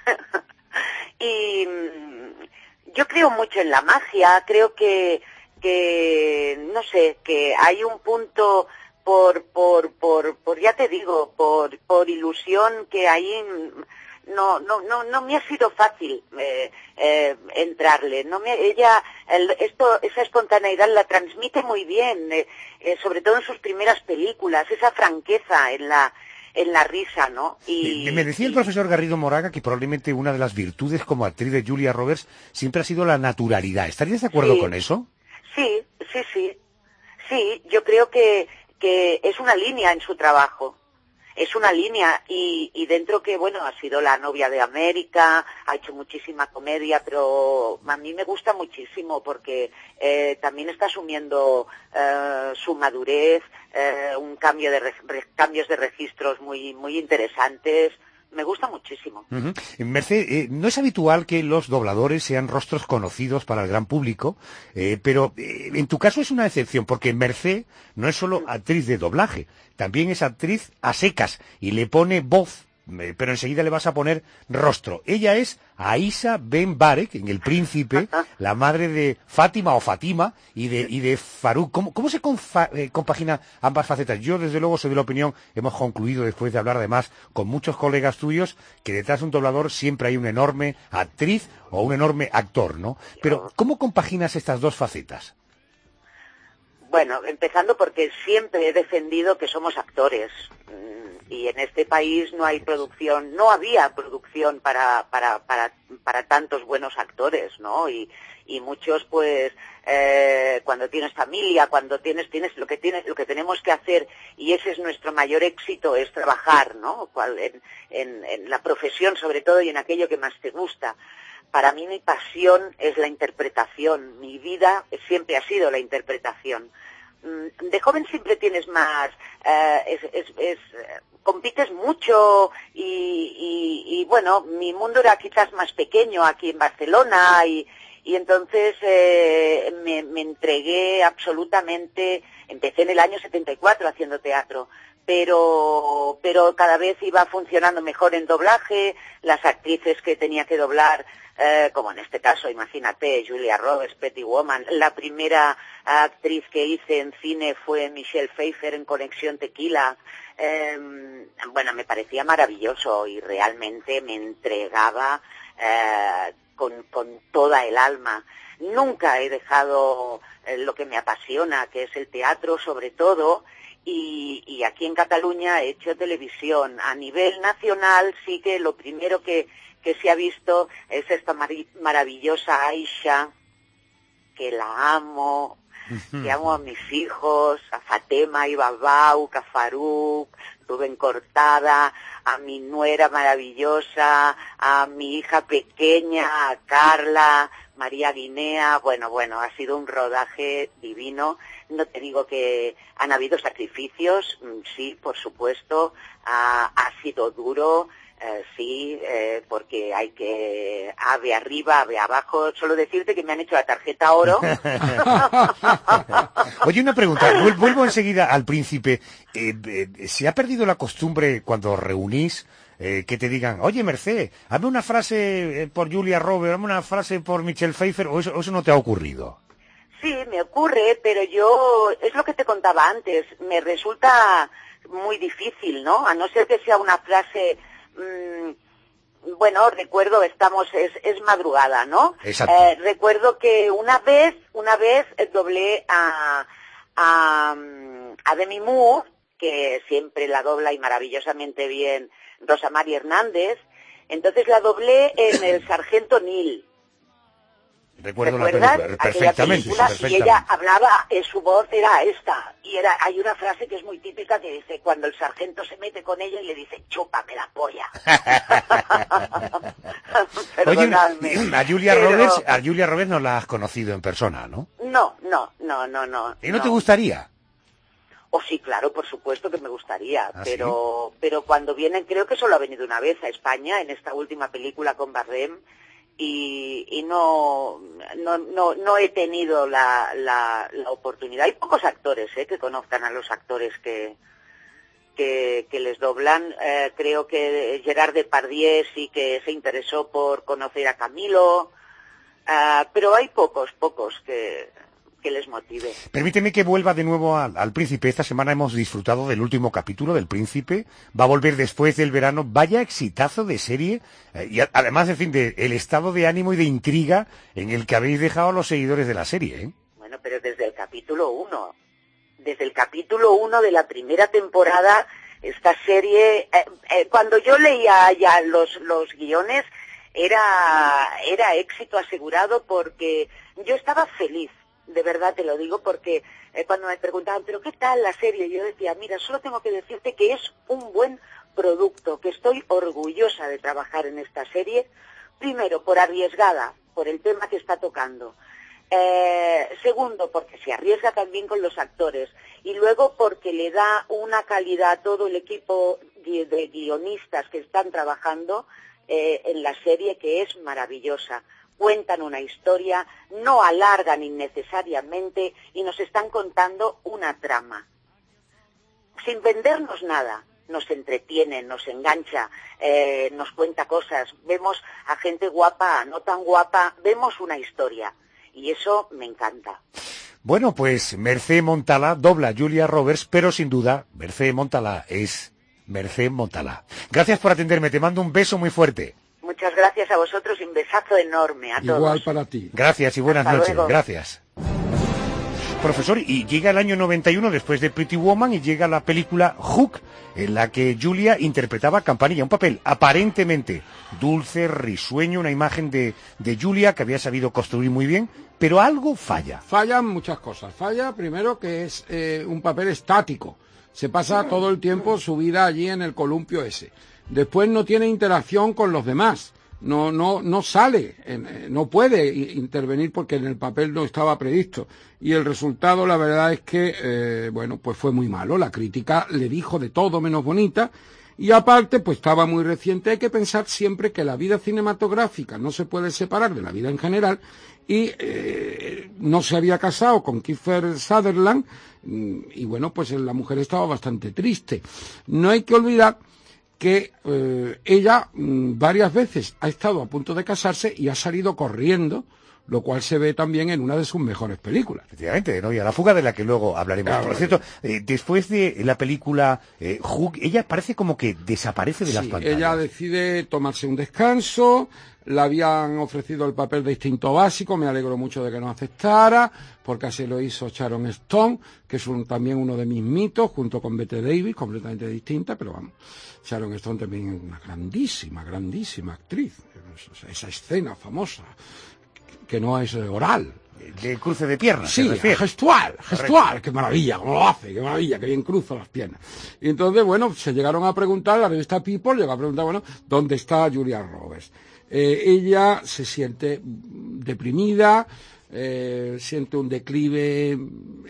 y yo creo mucho en la magia, creo que, que no sé, que hay un punto por, por, por, por ya te digo, por, por ilusión que ahí no, no, no, no me ha sido fácil eh, eh, entrarle. No me, ella, el, esto, esa espontaneidad la transmite muy bien, eh, eh, sobre todo en sus primeras películas, esa franqueza en la, en la risa, ¿no? Y, me decía el y, profesor Garrido Moraga que probablemente una de las virtudes como actriz de Julia Roberts siempre ha sido la naturalidad. ¿Estarías de acuerdo sí, con eso? Sí, sí, sí. Sí, yo creo que, que es una línea en su trabajo. Es una línea y, y dentro que, bueno, ha sido la novia de América, ha hecho muchísima comedia, pero a mí me gusta muchísimo porque eh, también está asumiendo eh, su madurez, eh, un cambio de re, cambios de registros muy muy interesantes. Me gusta muchísimo. Uh-huh. Merced, eh, no es habitual que los dobladores sean rostros conocidos para el gran público, eh, pero eh, en tu caso es una excepción, porque Merced no es solo actriz de doblaje, también es actriz a secas y le pone voz, eh, pero enseguida le vas a poner rostro. Ella es Aisha Ben Barek, en El Príncipe, la madre de Fátima o Fatima y de, y de Farouk. ¿Cómo, cómo se confa, eh, compagina ambas facetas? Yo, desde luego, soy de la opinión, hemos concluido después de hablar además con muchos colegas tuyos, que detrás de un doblador siempre hay una enorme actriz o un enorme actor, ¿no? Pero, ¿cómo compaginas estas dos facetas? Bueno, empezando porque siempre he defendido que somos actores y en este país no hay producción, no había producción para para para para tantos buenos actores, ¿no? Y y muchos pues eh, cuando tienes familia, cuando tienes tienes lo que tienes lo que tenemos que hacer y ese es nuestro mayor éxito es trabajar, ¿no? En, en, en la profesión sobre todo y en aquello que más te gusta. Para mí mi pasión es la interpretación, mi vida siempre ha sido la interpretación. De joven siempre tienes más, eh, es, es, es, compites mucho y, y, y bueno, mi mundo era quizás más pequeño aquí en Barcelona y, y entonces eh, me, me entregué absolutamente, empecé en el año setenta y cuatro haciendo teatro. Pero, pero cada vez iba funcionando mejor en doblaje, las actrices que tenía que doblar, eh, como en este caso, imagínate, Julia Roberts, Pretty Woman, la primera actriz que hice en cine fue Michelle Pfeiffer en Conexión Tequila, eh, bueno, me parecía maravilloso y realmente me entregaba eh, con, con toda el alma. Nunca he dejado eh, lo que me apasiona, que es el teatro sobre todo, Y, y aquí en Cataluña he hecho televisión. A nivel nacional sí que lo primero que, que se ha visto es esta mar- maravillosa Aisha, que la amo, que amo a mis hijos, a Fatema y Babauk, a Faruk, Rubén Cortada, a mi nuera maravillosa, a mi hija pequeña, a Carla, María Guinea. Bueno, bueno, ha sido un rodaje divino. No te digo que han habido sacrificios, sí, por supuesto, ha, ha sido duro. Eh, sí, eh, porque hay que ave arriba, ave abajo. Solo decirte que me han hecho la tarjeta oro. Oye, una pregunta, vuelvo enseguida al Príncipe. Eh, eh, ¿Se ha perdido la costumbre cuando os reunís eh, que te digan, oye, Mercé, hazme una frase eh, por Julia Roberts, hazme una frase por Michelle Pfeiffer, o eso, o eso no te ha ocurrido? Sí, me ocurre, pero yo, es lo que te contaba antes, me resulta muy difícil, ¿no? A no ser que sea una frase... Bueno, recuerdo, estamos, es, es madrugada, ¿no? Exacto. Eh, recuerdo que una vez, una vez doblé a, a, a Demi Moore, que siempre la dobla y maravillosamente bien Rosa María Hernández, entonces la doblé en El Sargento Neil. Recuerdo la película, perfectamente, película, perfectamente. Y ella hablaba, eh, su voz era esta, y era, hay una frase que es muy típica que dice, cuando el sargento se mete con ella y le dice, chúpame la polla. Oye, a Julia pero... Roberts, a Julia Roberts no la has conocido en persona, ¿no? No, no, no, no, no. ¿Y no, no. te gustaría? Oh, sí, claro, por supuesto que me gustaría, ¿Ah, pero, sí? pero cuando vienen, creo que solo ha venido una vez a España, en esta última película con Bardem, y, y no, no, no, no he tenido la, la, la oportunidad. Hay pocos actores eh, que conozcan a los actores que, que, que les doblan. Eh, creo que Gerard Depardieu sí que se interesó por conocer a Camilo, uh, pero hay pocos, pocos que... que les motive. Permíteme que vuelva de nuevo al, al Príncipe. Esta semana hemos disfrutado del último capítulo del Príncipe. Va a volver después del verano. Vaya exitazo de serie. Eh, y a, además, en fin, de el estado de ánimo y de intriga en el que habéis dejado a los seguidores de la serie, ¿eh? Bueno, pero desde el capítulo uno. Desde el capítulo uno de la primera temporada, esta serie... Eh, eh, cuando yo leía ya los, los guiones, era, era éxito asegurado porque yo estaba feliz. De verdad te lo digo porque eh, cuando me preguntaban, ¿pero qué tal la serie? Yo decía, mira, solo tengo que decirte que es un buen producto, que estoy orgullosa de trabajar en esta serie. Primero, por arriesgada, por el tema que está tocando. Eh, segundo, porque se arriesga también con los actores. Y luego porque le da una calidad a todo el equipo de, de guionistas que están trabajando eh, en la serie que es maravillosa. Cuentan una historia, no alargan innecesariamente y nos están contando una trama. Sin vendernos nada, nos entretiene, nos engancha, eh, nos cuenta cosas, vemos a gente guapa, no tan guapa, vemos una historia y eso me encanta. Bueno, pues Mercé Montalà dobla a Julia Roberts, pero sin duda Mercé Montalà es Mercé Montalà. Gracias por atenderme, te mando un beso muy fuerte. Muchas gracias a vosotros y un besazo enorme a todos. Igual para ti. Gracias y buenas Hasta noches. luego. Gracias. Profesor, y llega el año noventa y uno después de Pretty Woman y llega la película Hook, en la que Julia interpretaba a Campanilla, un papel aparentemente dulce, risueño, una imagen de, de Julia que había sabido construir muy bien, pero algo falla. Fallan muchas cosas. Falla primero que es eh, un papel estático. Se pasa todo el tiempo su vida allí en el columpio ese. Después no tiene interacción con los demás, no no no sale, no puede intervenir porque en el papel no estaba previsto. Y el resultado, la verdad es que, eh, bueno, pues fue muy malo. La crítica le dijo de todo menos bonita. Y aparte, pues estaba muy reciente. Hay que pensar siempre que la vida cinematográfica no se puede separar de la vida en general. Y eh, no se había casado con Kiefer Sutherland. Y bueno, pues la mujer estaba bastante triste. No hay que olvidar que eh, ella mmm, varias veces ha estado a punto de casarse y ha salido corriendo, lo cual se ve también en una de sus mejores películas. Efectivamente, ¿no? Y a la fuga de la que luego hablaremos. Claro, Por cierto, eh, después de la película eh, Hook, ella parece como que desaparece de Sí, las pantallas. Ella decide tomarse un descanso, le habían ofrecido el papel de instinto básico, me alegro mucho de que no aceptara, porque así lo hizo Sharon Stone, que es un, también uno de mis mitos, junto con Bette Davis, completamente distinta, pero vamos, Sharon Stone también es una grandísima, grandísima actriz. Esa escena famosa que no es oral. De cruce de piernas. Sí, gestual, gestual, qué maravilla, cómo lo hace, qué maravilla, qué bien cruza las piernas. Y entonces, bueno, se llegaron a preguntar, la revista People llegó a preguntar, bueno, ¿dónde está Julia Roberts? Eh, ella se siente deprimida, eh, siente un declive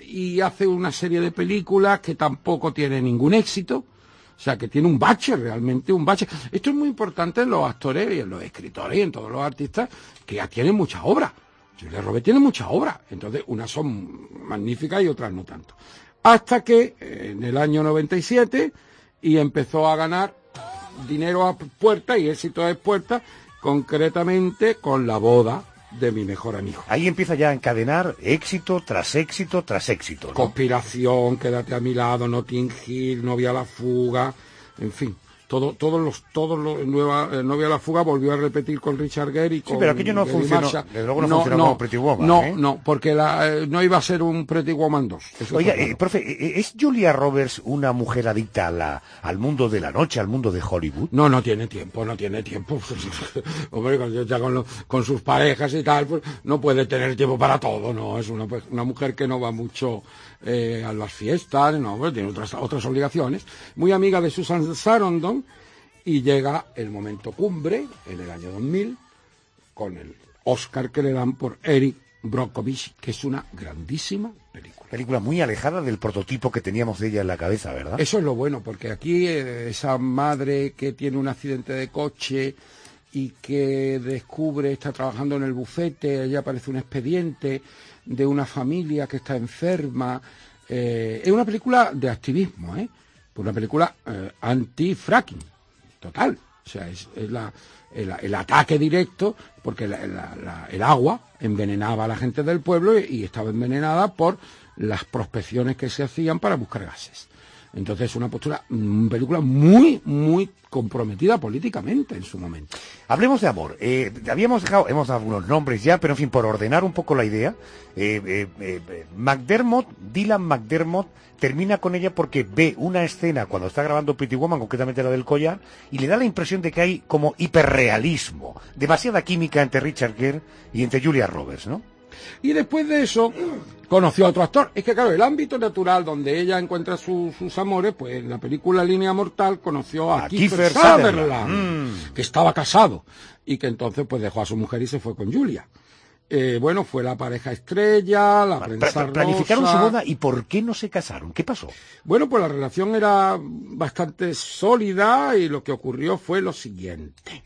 y hace una serie de películas que tampoco tiene ningún éxito. O sea, que tiene un bache, realmente un bache. Esto es muy importante en los actores y en los escritores y en todos los artistas que ya tienen mucha obra. Julia Roberts tiene mucha obra, entonces unas son magníficas y otras no tanto. Hasta que eh, en el año noventa y siete y empezó a ganar dinero a puerta y éxito a puerta, concretamente con La boda de mi mejor amigo. Ahí empieza ya a encadenar éxito tras éxito tras éxito, ¿no? Conspiración, Quédate a mi lado, Notting Hill, Novia a la fuga, en fin. Todo, todos los, todos los, nueva, eh, Novia a la fuga volvió a repetir con Richard Gere y con... Sí, pero aquello no Gary funcionó, Marshall. desde luego no, no funcionó no, como Pretty Woman, No, ¿eh? no, porque la, eh, no iba a ser un Pretty Woman dos. Oiga, eh, profe, ¿es Julia Roberts una mujer adicta a la, al mundo de la noche, al mundo de Hollywood? No, no tiene tiempo, no tiene tiempo. Hombre, con, ya con, lo, con sus parejas y tal, pues no puede tener tiempo para todo, no, es una, una mujer que no va mucho eh, a las fiestas, no, pues tiene otras, otras obligaciones. Muy amiga de Susan Sarandon. Y llega el momento cumbre, en el año dos mil, con el Oscar que le dan por Erin Brockovich, que es una grandísima película. Película muy alejada del prototipo que teníamos de ella en la cabeza, ¿verdad? Eso es lo bueno, porque aquí eh, esa madre que tiene un accidente de coche y que descubre, está trabajando en el bufete, ella aparece un expediente de una familia que está enferma. Eh, es una película de activismo, ¿eh? Una película eh, anti-fracking. Total, o sea, es, es la, el, el ataque directo, porque la, la, la, el agua envenenaba a la gente del pueblo y, y estaba envenenada por las prospecciones que se hacían para buscar gases. Entonces, una postura, una película muy, muy comprometida políticamente en su momento. Hablemos de amor. Eh, habíamos dejado, hemos dado unos nombres ya, pero en fin, por ordenar un poco la idea, eh, eh, eh, McDermott, Dylan McDermott, termina con ella porque ve una escena cuando está grabando Pretty Woman, concretamente la del collar, y le da la impresión de que hay como hiperrealismo, demasiada química entre Richard Gere y entre Julia Roberts, ¿no? Y después de eso, conoció a otro actor. Es que claro, el ámbito natural donde ella encuentra su, sus amores, pues en la película Línea Mortal conoció a, a Kiefer Sutherland, Sutherland mm. que estaba casado, y que entonces pues dejó a su mujer y se fue con Julia. Eh, bueno, fue la pareja estrella, la prensa rosa. Planificaron su boda, ¿y por qué no se casaron? ¿Qué pasó? Bueno, pues la relación era bastante sólida y lo que ocurrió fue lo siguiente.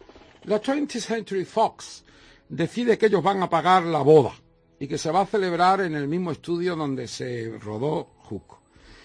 La twentieth Century Fox decide que ellos van a pagar la boda y que se va a celebrar en el mismo estudio donde se rodó Hook.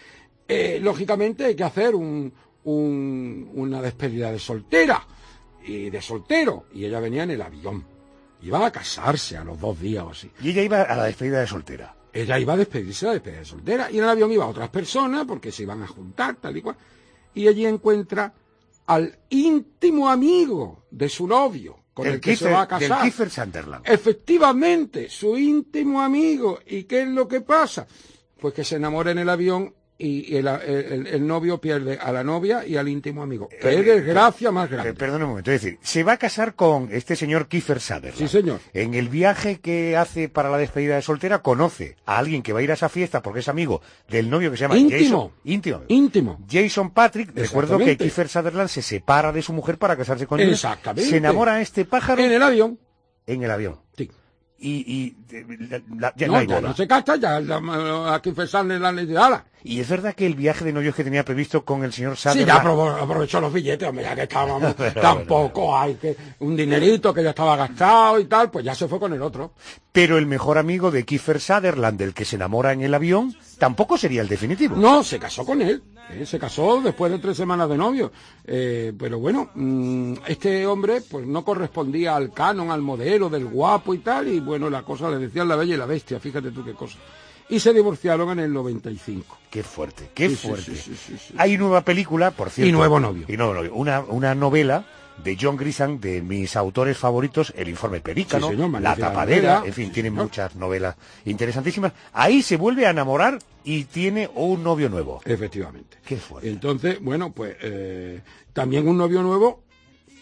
Eh, lógicamente hay que hacer un, un, una despedida de soltera y de soltero, y ella venía en el avión. Iba a casarse a los dos días o así. Y ella iba a la despedida de soltera. Ella iba a despedirse de la despedida de soltera. Y en el avión iba otras personas porque se iban a juntar, tal y cual. Y allí encuentra al íntimo amigo de su novio, con el, el que Kiefer, se va a casar. Del Kiefer Sutherland. Efectivamente, su íntimo amigo. ¿Y qué es lo que pasa? Pues que se enamora en el avión y el, el, el novio pierde a la novia y al íntimo amigo. ¡Qué desgracia más grande! Eh, perdón un momento, es decir, se va a casar con este señor Kiefer Sutherland. Sí, señor. En el viaje que hace para la despedida de soltera conoce a alguien que va a ir a esa fiesta porque es amigo del novio que se llama íntimo. Jason. Íntimo. Íntimo. Jason Patrick. Recuerdo que Kiefer Sutherland se separa de su mujer para casarse con ella. Exactamente. Se enamora a este pájaro. En el avión. En el avión. Sí. Y, y la, la, ya no, no hay ya boda. no se casa, ya la, a Kiefer Sutherland le dice, ala. Y es verdad que el viaje de novios que tenía previsto con el señor Sutherland... Sí, ya aprovechó los billetes, hombre, ya que estábamos, tampoco hay que... Un dinerito que ya estaba gastado y tal, pues ya se fue con el otro. Pero el mejor amigo de Kiefer Sutherland, del que se enamora en el avión, tampoco sería el definitivo. No, se casó con él. ¿eh? Se casó después de tres semanas de novio. Eh, pero bueno, mmm, este hombre pues no correspondía al canon, al modelo del guapo y tal, y bueno, la cosa le decían la bella y la bestia, fíjate tú qué cosa. Y se divorciaron en el noventa y cinco. Qué fuerte, qué sí, fuerte. Sí, sí, sí, sí, sí. Hay nueva película, por cierto. Y nuevo novio. Y nuevo novio. Una, una novela de John Grisham, de mis autores favoritos, El informe Pelícano, sí, señor, La tapadera, novela, en fin, sí, tiene señor. muchas novelas interesantísimas. Ahí se vuelve a enamorar y tiene un novio nuevo. Efectivamente. Qué fuerte. Entonces, bueno, pues eh, también un novio nuevo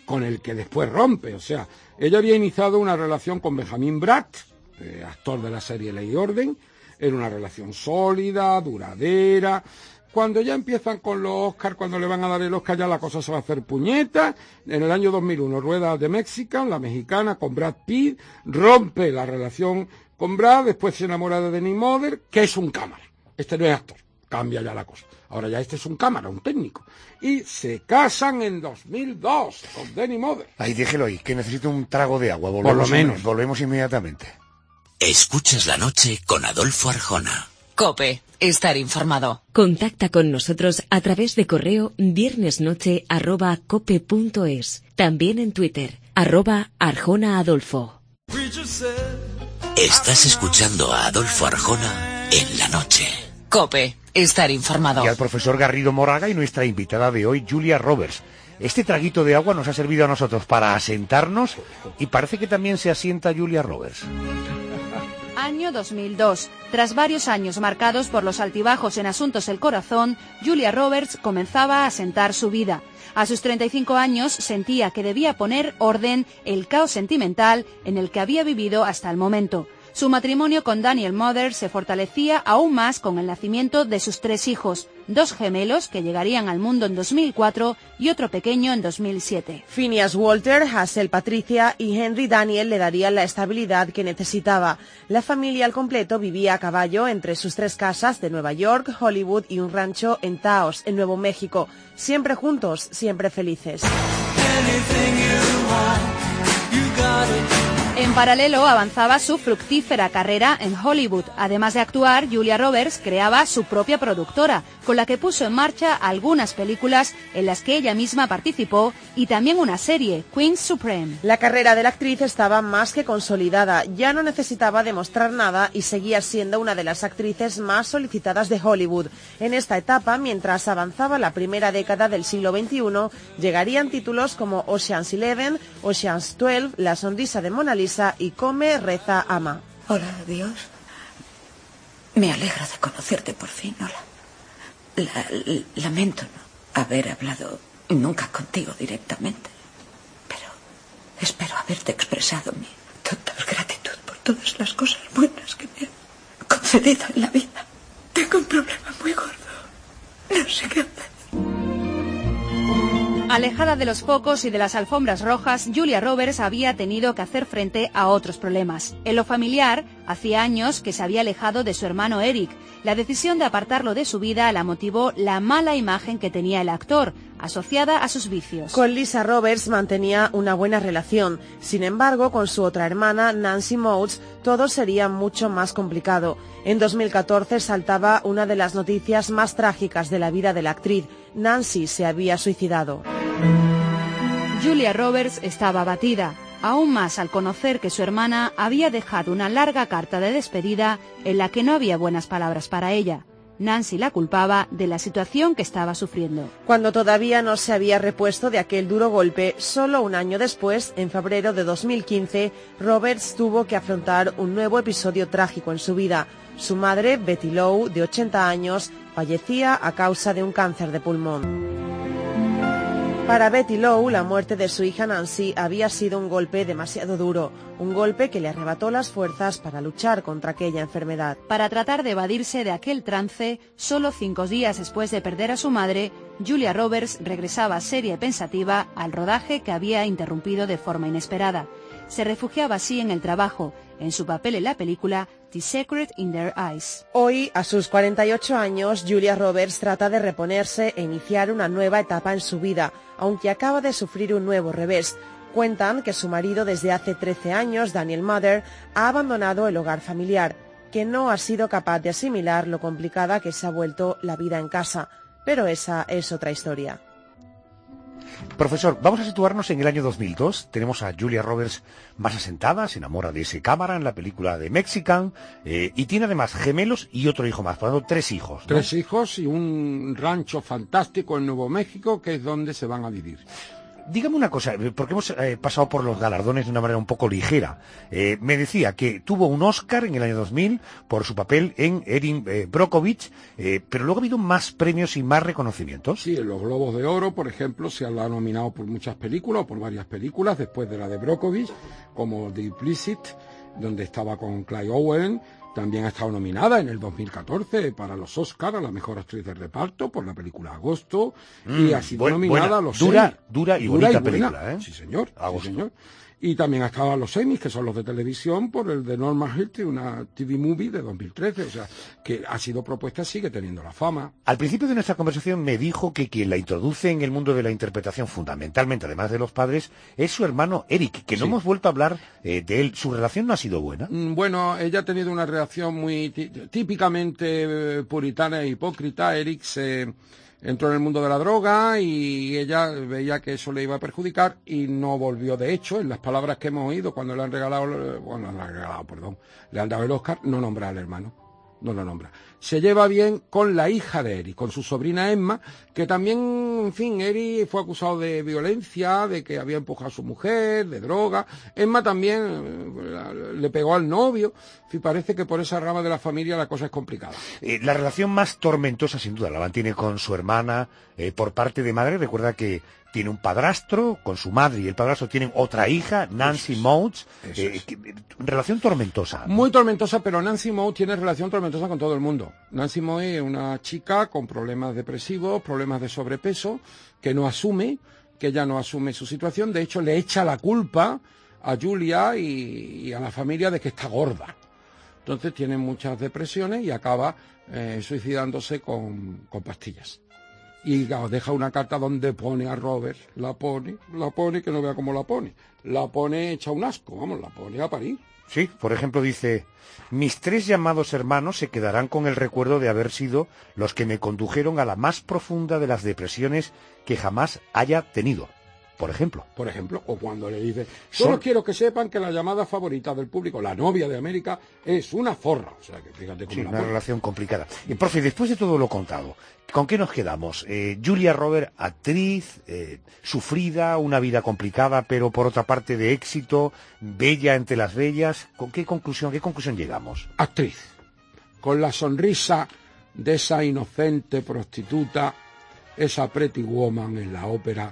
con el que después rompe. O sea, ella había iniciado una relación con Benjamin Bratt, eh, actor de la serie Ley y Orden. Era una relación sólida, duradera. Cuando ya empiezan con los Oscars, cuando le van a dar el Oscar, ya la cosa se va a hacer puñeta. En el año dos mil uno, rueda The Mexican, la mexicana, con Brad Pitt, rompe la relación con Brad, después se enamora de Danny Moder, que es un cámara. Este no es actor, cambia ya la cosa. Ahora ya este es un cámara, un técnico. Y se casan en dos mil dos con Danny Moder. Ahí déjelo ahí, que necesito un trago de agua. Volvemos Por lo menos. In- volvemos inmediatamente. Escuchas la noche con Adolfo Arjona. COPE. Estar informado. Contacta con nosotros a través de correo viernesnoche arroba cope punto es. También en Twitter, arroba Arjona Adolfo. Estás escuchando a Adolfo Arjona en la noche. COPE. Estar informado. Y al profesor Garrido Moraga y nuestra invitada de hoy, Julia Roberts. Este traguito de agua nos ha servido a nosotros para asentarnos y parece que también se asienta Julia Roberts. Año dos mil dos. Tras varios años marcados por los altibajos en asuntos del corazón, Julia Roberts comenzaba a asentar su vida. A sus treinta y cinco años sentía que debía poner orden el caos sentimental en el que había vivido hasta el momento. Su matrimonio con Daniel Moder se fortalecía aún más con el nacimiento de sus tres hijos, dos gemelos que llegarían al mundo en dos mil cuatro y otro pequeño en dos mil siete. Phineas Walter, Hazel Patricia y Henry Daniel le darían la estabilidad que necesitaba. La familia al completo vivía a caballo entre sus tres casas de Nueva York, Hollywood y un rancho en Taos, en Nuevo México. Siempre juntos, siempre felices. En paralelo avanzaba su fructífera carrera en Hollywood. Además de actuar, Julia Roberts creaba su propia productora, con la que puso en marcha algunas películas en las que ella misma participó y también una serie, Queen Supreme. La carrera de la actriz estaba más que consolidada, ya no necesitaba demostrar nada y seguía siendo una de las actrices más solicitadas de Hollywood. En esta etapa, mientras avanzaba la primera década del siglo veintiuno, llegarían títulos como Ocean's Eleven, Ocean's Twelve, La sonrisa de Mona Lisa y Come, Reza, Ama. Hola, Dios. Me alegro de conocerte por fin, hola. La, la, lamento no haber hablado nunca contigo directamente, pero espero haberte expresado mi total gratitud por todas las cosas buenas que me han concedido en la vida. Tengo un problema muy gordo. No sé qué hacer. Alejada de los focos y de las alfombras rojas, Julia Roberts había tenido que hacer frente a otros problemas. En lo familiar, hacía años que se había alejado de su hermano Eric. La decisión de apartarlo de su vida la motivó la mala imagen que tenía el actor, asociada a sus vicios. Con Lisa Roberts mantenía una buena relación. Sin embargo, con su otra hermana, Nancy Motes, todo sería mucho más complicado. En dos mil catorce saltaba una de las noticias más trágicas de la vida de la actriz. Nancy se había suicidado. Julia Roberts estaba abatida, aún más al conocer que su hermana había dejado una larga carta de despedida en la que no había buenas palabras para ella. Nancy la culpaba de la situación que estaba sufriendo. Cuando todavía no se había repuesto de aquel duro golpe, solo un año después, en febrero de dos mil quince, Roberts tuvo que afrontar un nuevo episodio trágico en su vida. Su madre, Betty Lowe, de ochenta años, fallecía a causa de un cáncer de pulmón. Para Betty Lowe, la muerte de su hija Nancy había sido un golpe demasiado duro, un golpe que le arrebató las fuerzas para luchar contra aquella enfermedad. Para tratar de evadirse de aquel trance, solo cinco días después de perder a su madre, Julia Roberts regresaba seria y pensativa al rodaje que había interrumpido de forma inesperada. Se refugiaba así en el trabajo, en su papel en la película The Secret in Their Eyes. Hoy, a sus cuarenta y ocho años, Julia Roberts trata de reponerse e iniciar una nueva etapa en su vida, aunque acaba de sufrir un nuevo revés. Cuentan que su marido desde hace trece años, Daniel Moder, ha abandonado el hogar familiar, que no ha sido capaz de asimilar lo complicada que se ha vuelto la vida en casa. Pero esa es otra historia. Profesor, vamos a situarnos en el año dos mil dos. Tenemos a Julia Roberts más asentada, se enamora de ese cámara en la película de Mexican, eh, y tiene además gemelos y otro hijo más, por lo tanto tres hijos, ¿no? Tres hijos y un rancho fantástico en Nuevo México, que es donde se van a vivir. dígame una cosa, porque hemos eh, pasado por los galardones de una manera un poco ligera. Eh, me decía que tuvo un Oscar en el año dos mil por su papel en Erin eh, Brockovich, eh, pero luego ha habido más premios y más reconocimientos. Sí, en los Globos de Oro, por ejemplo, se la ha nominado por muchas películas, o por varias películas, después de la de Brockovich, como The Implicit, donde estaba con Clive Owen. También ha estado nominada en el dos mil catorce para los Oscars a la mejor actriz de reparto por la película Agosto, mm, y ha sido buen, nominada buena, a los dura, Emmy. Dura y dura bonita y buena. película, ¿eh? Sí, señor. Agosto. Sí, señor. Y también ha estado a los Emmys, que son los de televisión, por el de Norma Hilty, una T V movie de dos mil trece, o sea, que ha sido propuesta, sigue teniendo la fama. Al principio de nuestra conversación me dijo que quien la introduce en el mundo de la interpretación, fundamentalmente, además de los padres, es su hermano Eric, que no sí. hemos vuelto a hablar eh, de él. ¿Su relación no ha sido buena? Bueno, ella ha tenido una relación muy típicamente puritana e hipócrita. Eric se... entró en el mundo de la droga y ella veía que eso le iba a perjudicar y no volvió. De hecho, en las palabras que hemos oído cuando le han regalado, bueno, le han regalado, perdón, le han dado el Oscar, no nombra al hermano, no lo nombra. Se lleva bien con la hija de Eric, con su sobrina Emma, que también, en fin, Eric fue acusado de violencia, de que había empujado a su mujer, de droga. Emma también le pegó al novio. En fin, parece que por esa rama de la familia la cosa es complicada. Eh, la relación más tormentosa, sin duda, la mantiene con su hermana eh, por parte de madre. Recuerda que tiene un padrastro, con su madre y el padrastro tienen otra hija, Nancy Motes. Eh, que, relación tormentosa. Muy tormentosa, pero Nancy Motes tiene relación tormentosa con todo el mundo. Nancy Motes es una chica con problemas depresivos, problemas de sobrepeso, que no asume, que ella no asume su situación. De hecho, le echa la culpa a Julia y, y a la familia de que está gorda. Entonces tiene muchas depresiones y acaba eh, suicidándose con, con pastillas. Y os deja una carta donde pone a Robert, la pone, la pone, que no vea cómo la pone. La pone hecha un asco, vamos, la pone a parir. Sí, por ejemplo dice, mis tres llamados hermanos se quedarán con el recuerdo de haber sido los que me condujeron a la más profunda de las depresiones que jamás haya tenido. Por ejemplo. Por ejemplo, o cuando le dice, solo Son... quiero que sepan que la llamada favorita del público, la novia de América, es una zorra. O sea, que fíjate cómo sí, la una pone. relación complicada. Y, profe, después de todo lo contado, ¿con qué nos quedamos? Eh, Julia Roberts, actriz, eh, sufrida, una vida complicada, pero por otra parte de éxito, bella entre las bellas. ¿Con qué conclusión, qué conclusión llegamos? Actriz. Con la sonrisa de esa inocente prostituta, esa pretty woman en la ópera,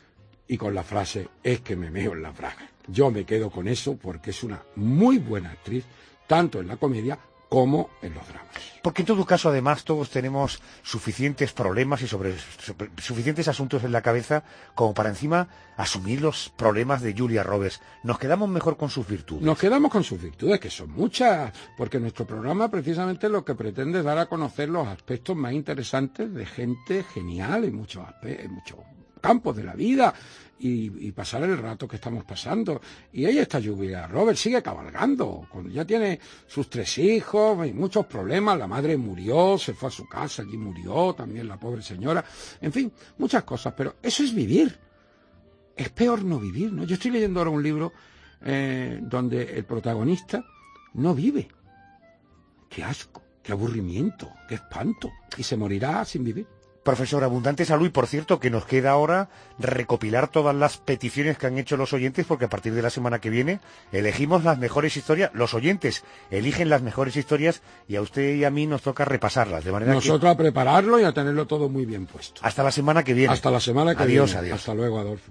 y con la frase, es que me meo en la braga. Yo me quedo con eso porque es una muy buena actriz, tanto en la comedia como en los dramas. Porque en todo caso, además, todos tenemos suficientes problemas y sobre, sobre suficientes asuntos en la cabeza como para encima asumir los problemas de Julia Roberts. Nos quedamos mejor con sus virtudes. Nos quedamos con sus virtudes, que son muchas, porque nuestro programa precisamente lo que pretende es dar a conocer los aspectos más interesantes de gente genial en muchos aspectos, en muchos campos de la vida y, y pasar el rato que estamos pasando. Y ahí está Julia Roberts, sigue cabalgando, cuando ya tiene sus tres hijos y muchos problemas. La madre murió, se fue a su casa, allí murió también la pobre señora, en fin, muchas cosas, pero eso es vivir. Es peor no vivir, ¿no? Yo estoy leyendo ahora un libro eh, donde el protagonista no vive. Qué asco, qué aburrimiento, qué espanto, y se morirá sin vivir. Profesor, abundante salud, y por cierto que nos queda ahora recopilar todas las peticiones que han hecho los oyentes, porque a partir de la semana que viene elegimos las mejores historias, los oyentes eligen las mejores historias y a usted y a mí nos toca repasarlas, de manera Nosotros que... a prepararlo y a tenerlo todo muy bien puesto. Hasta la semana que viene. Hasta la semana que adiós, viene. Adiós, Hasta luego, Adolfo.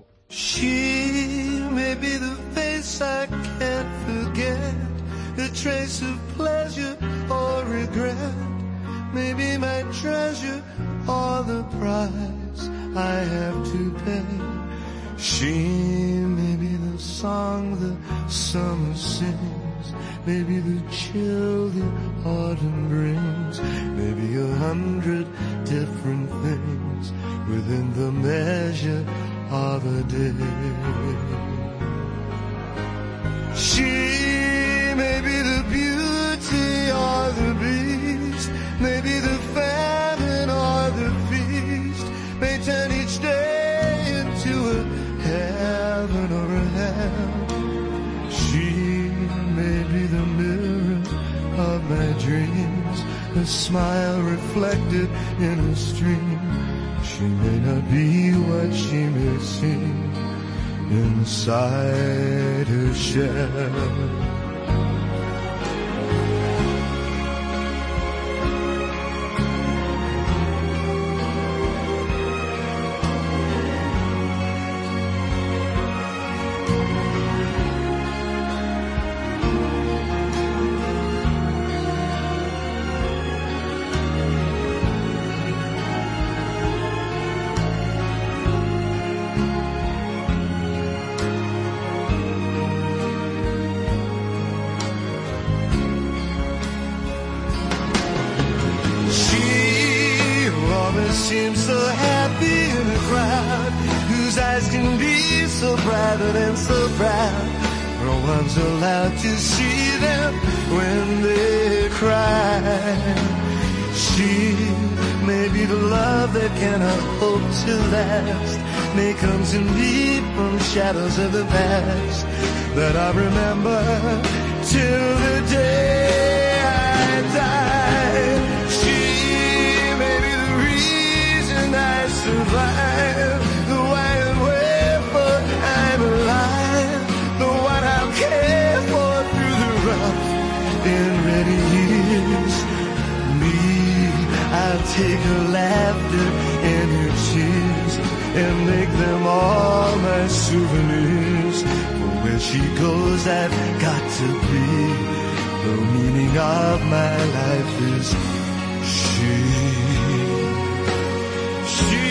She may be the face I can't forget, a trace of pleasure or regret. Maybe my treasure or the price I have to pay. She may be the song the summer sings, maybe the chill the autumn brings, maybe a hundred different things within the measure of a day. She may be the beauty or the beast, maybe the famine or the feast, may turn each day into a heaven or a hell. She may be the mirror of my dreams, a smile reflected in a stream. She may not be what she may seem, inside her shell. Seems so happy in a crowd whose eyes can be so private and so proud. No one's allowed to see them when they cry. She may be the love that cannot hope to last, may come to me from shadows of the past that I remember till the day I die. She may be the reason I survive, the why and wherefore I'm alive, the one I'll care for through the rough and ready years. Me, I'll take her laughter and her tears and make them all my souvenirs. For where she goes, I've got to be. The meaning of my life is she. She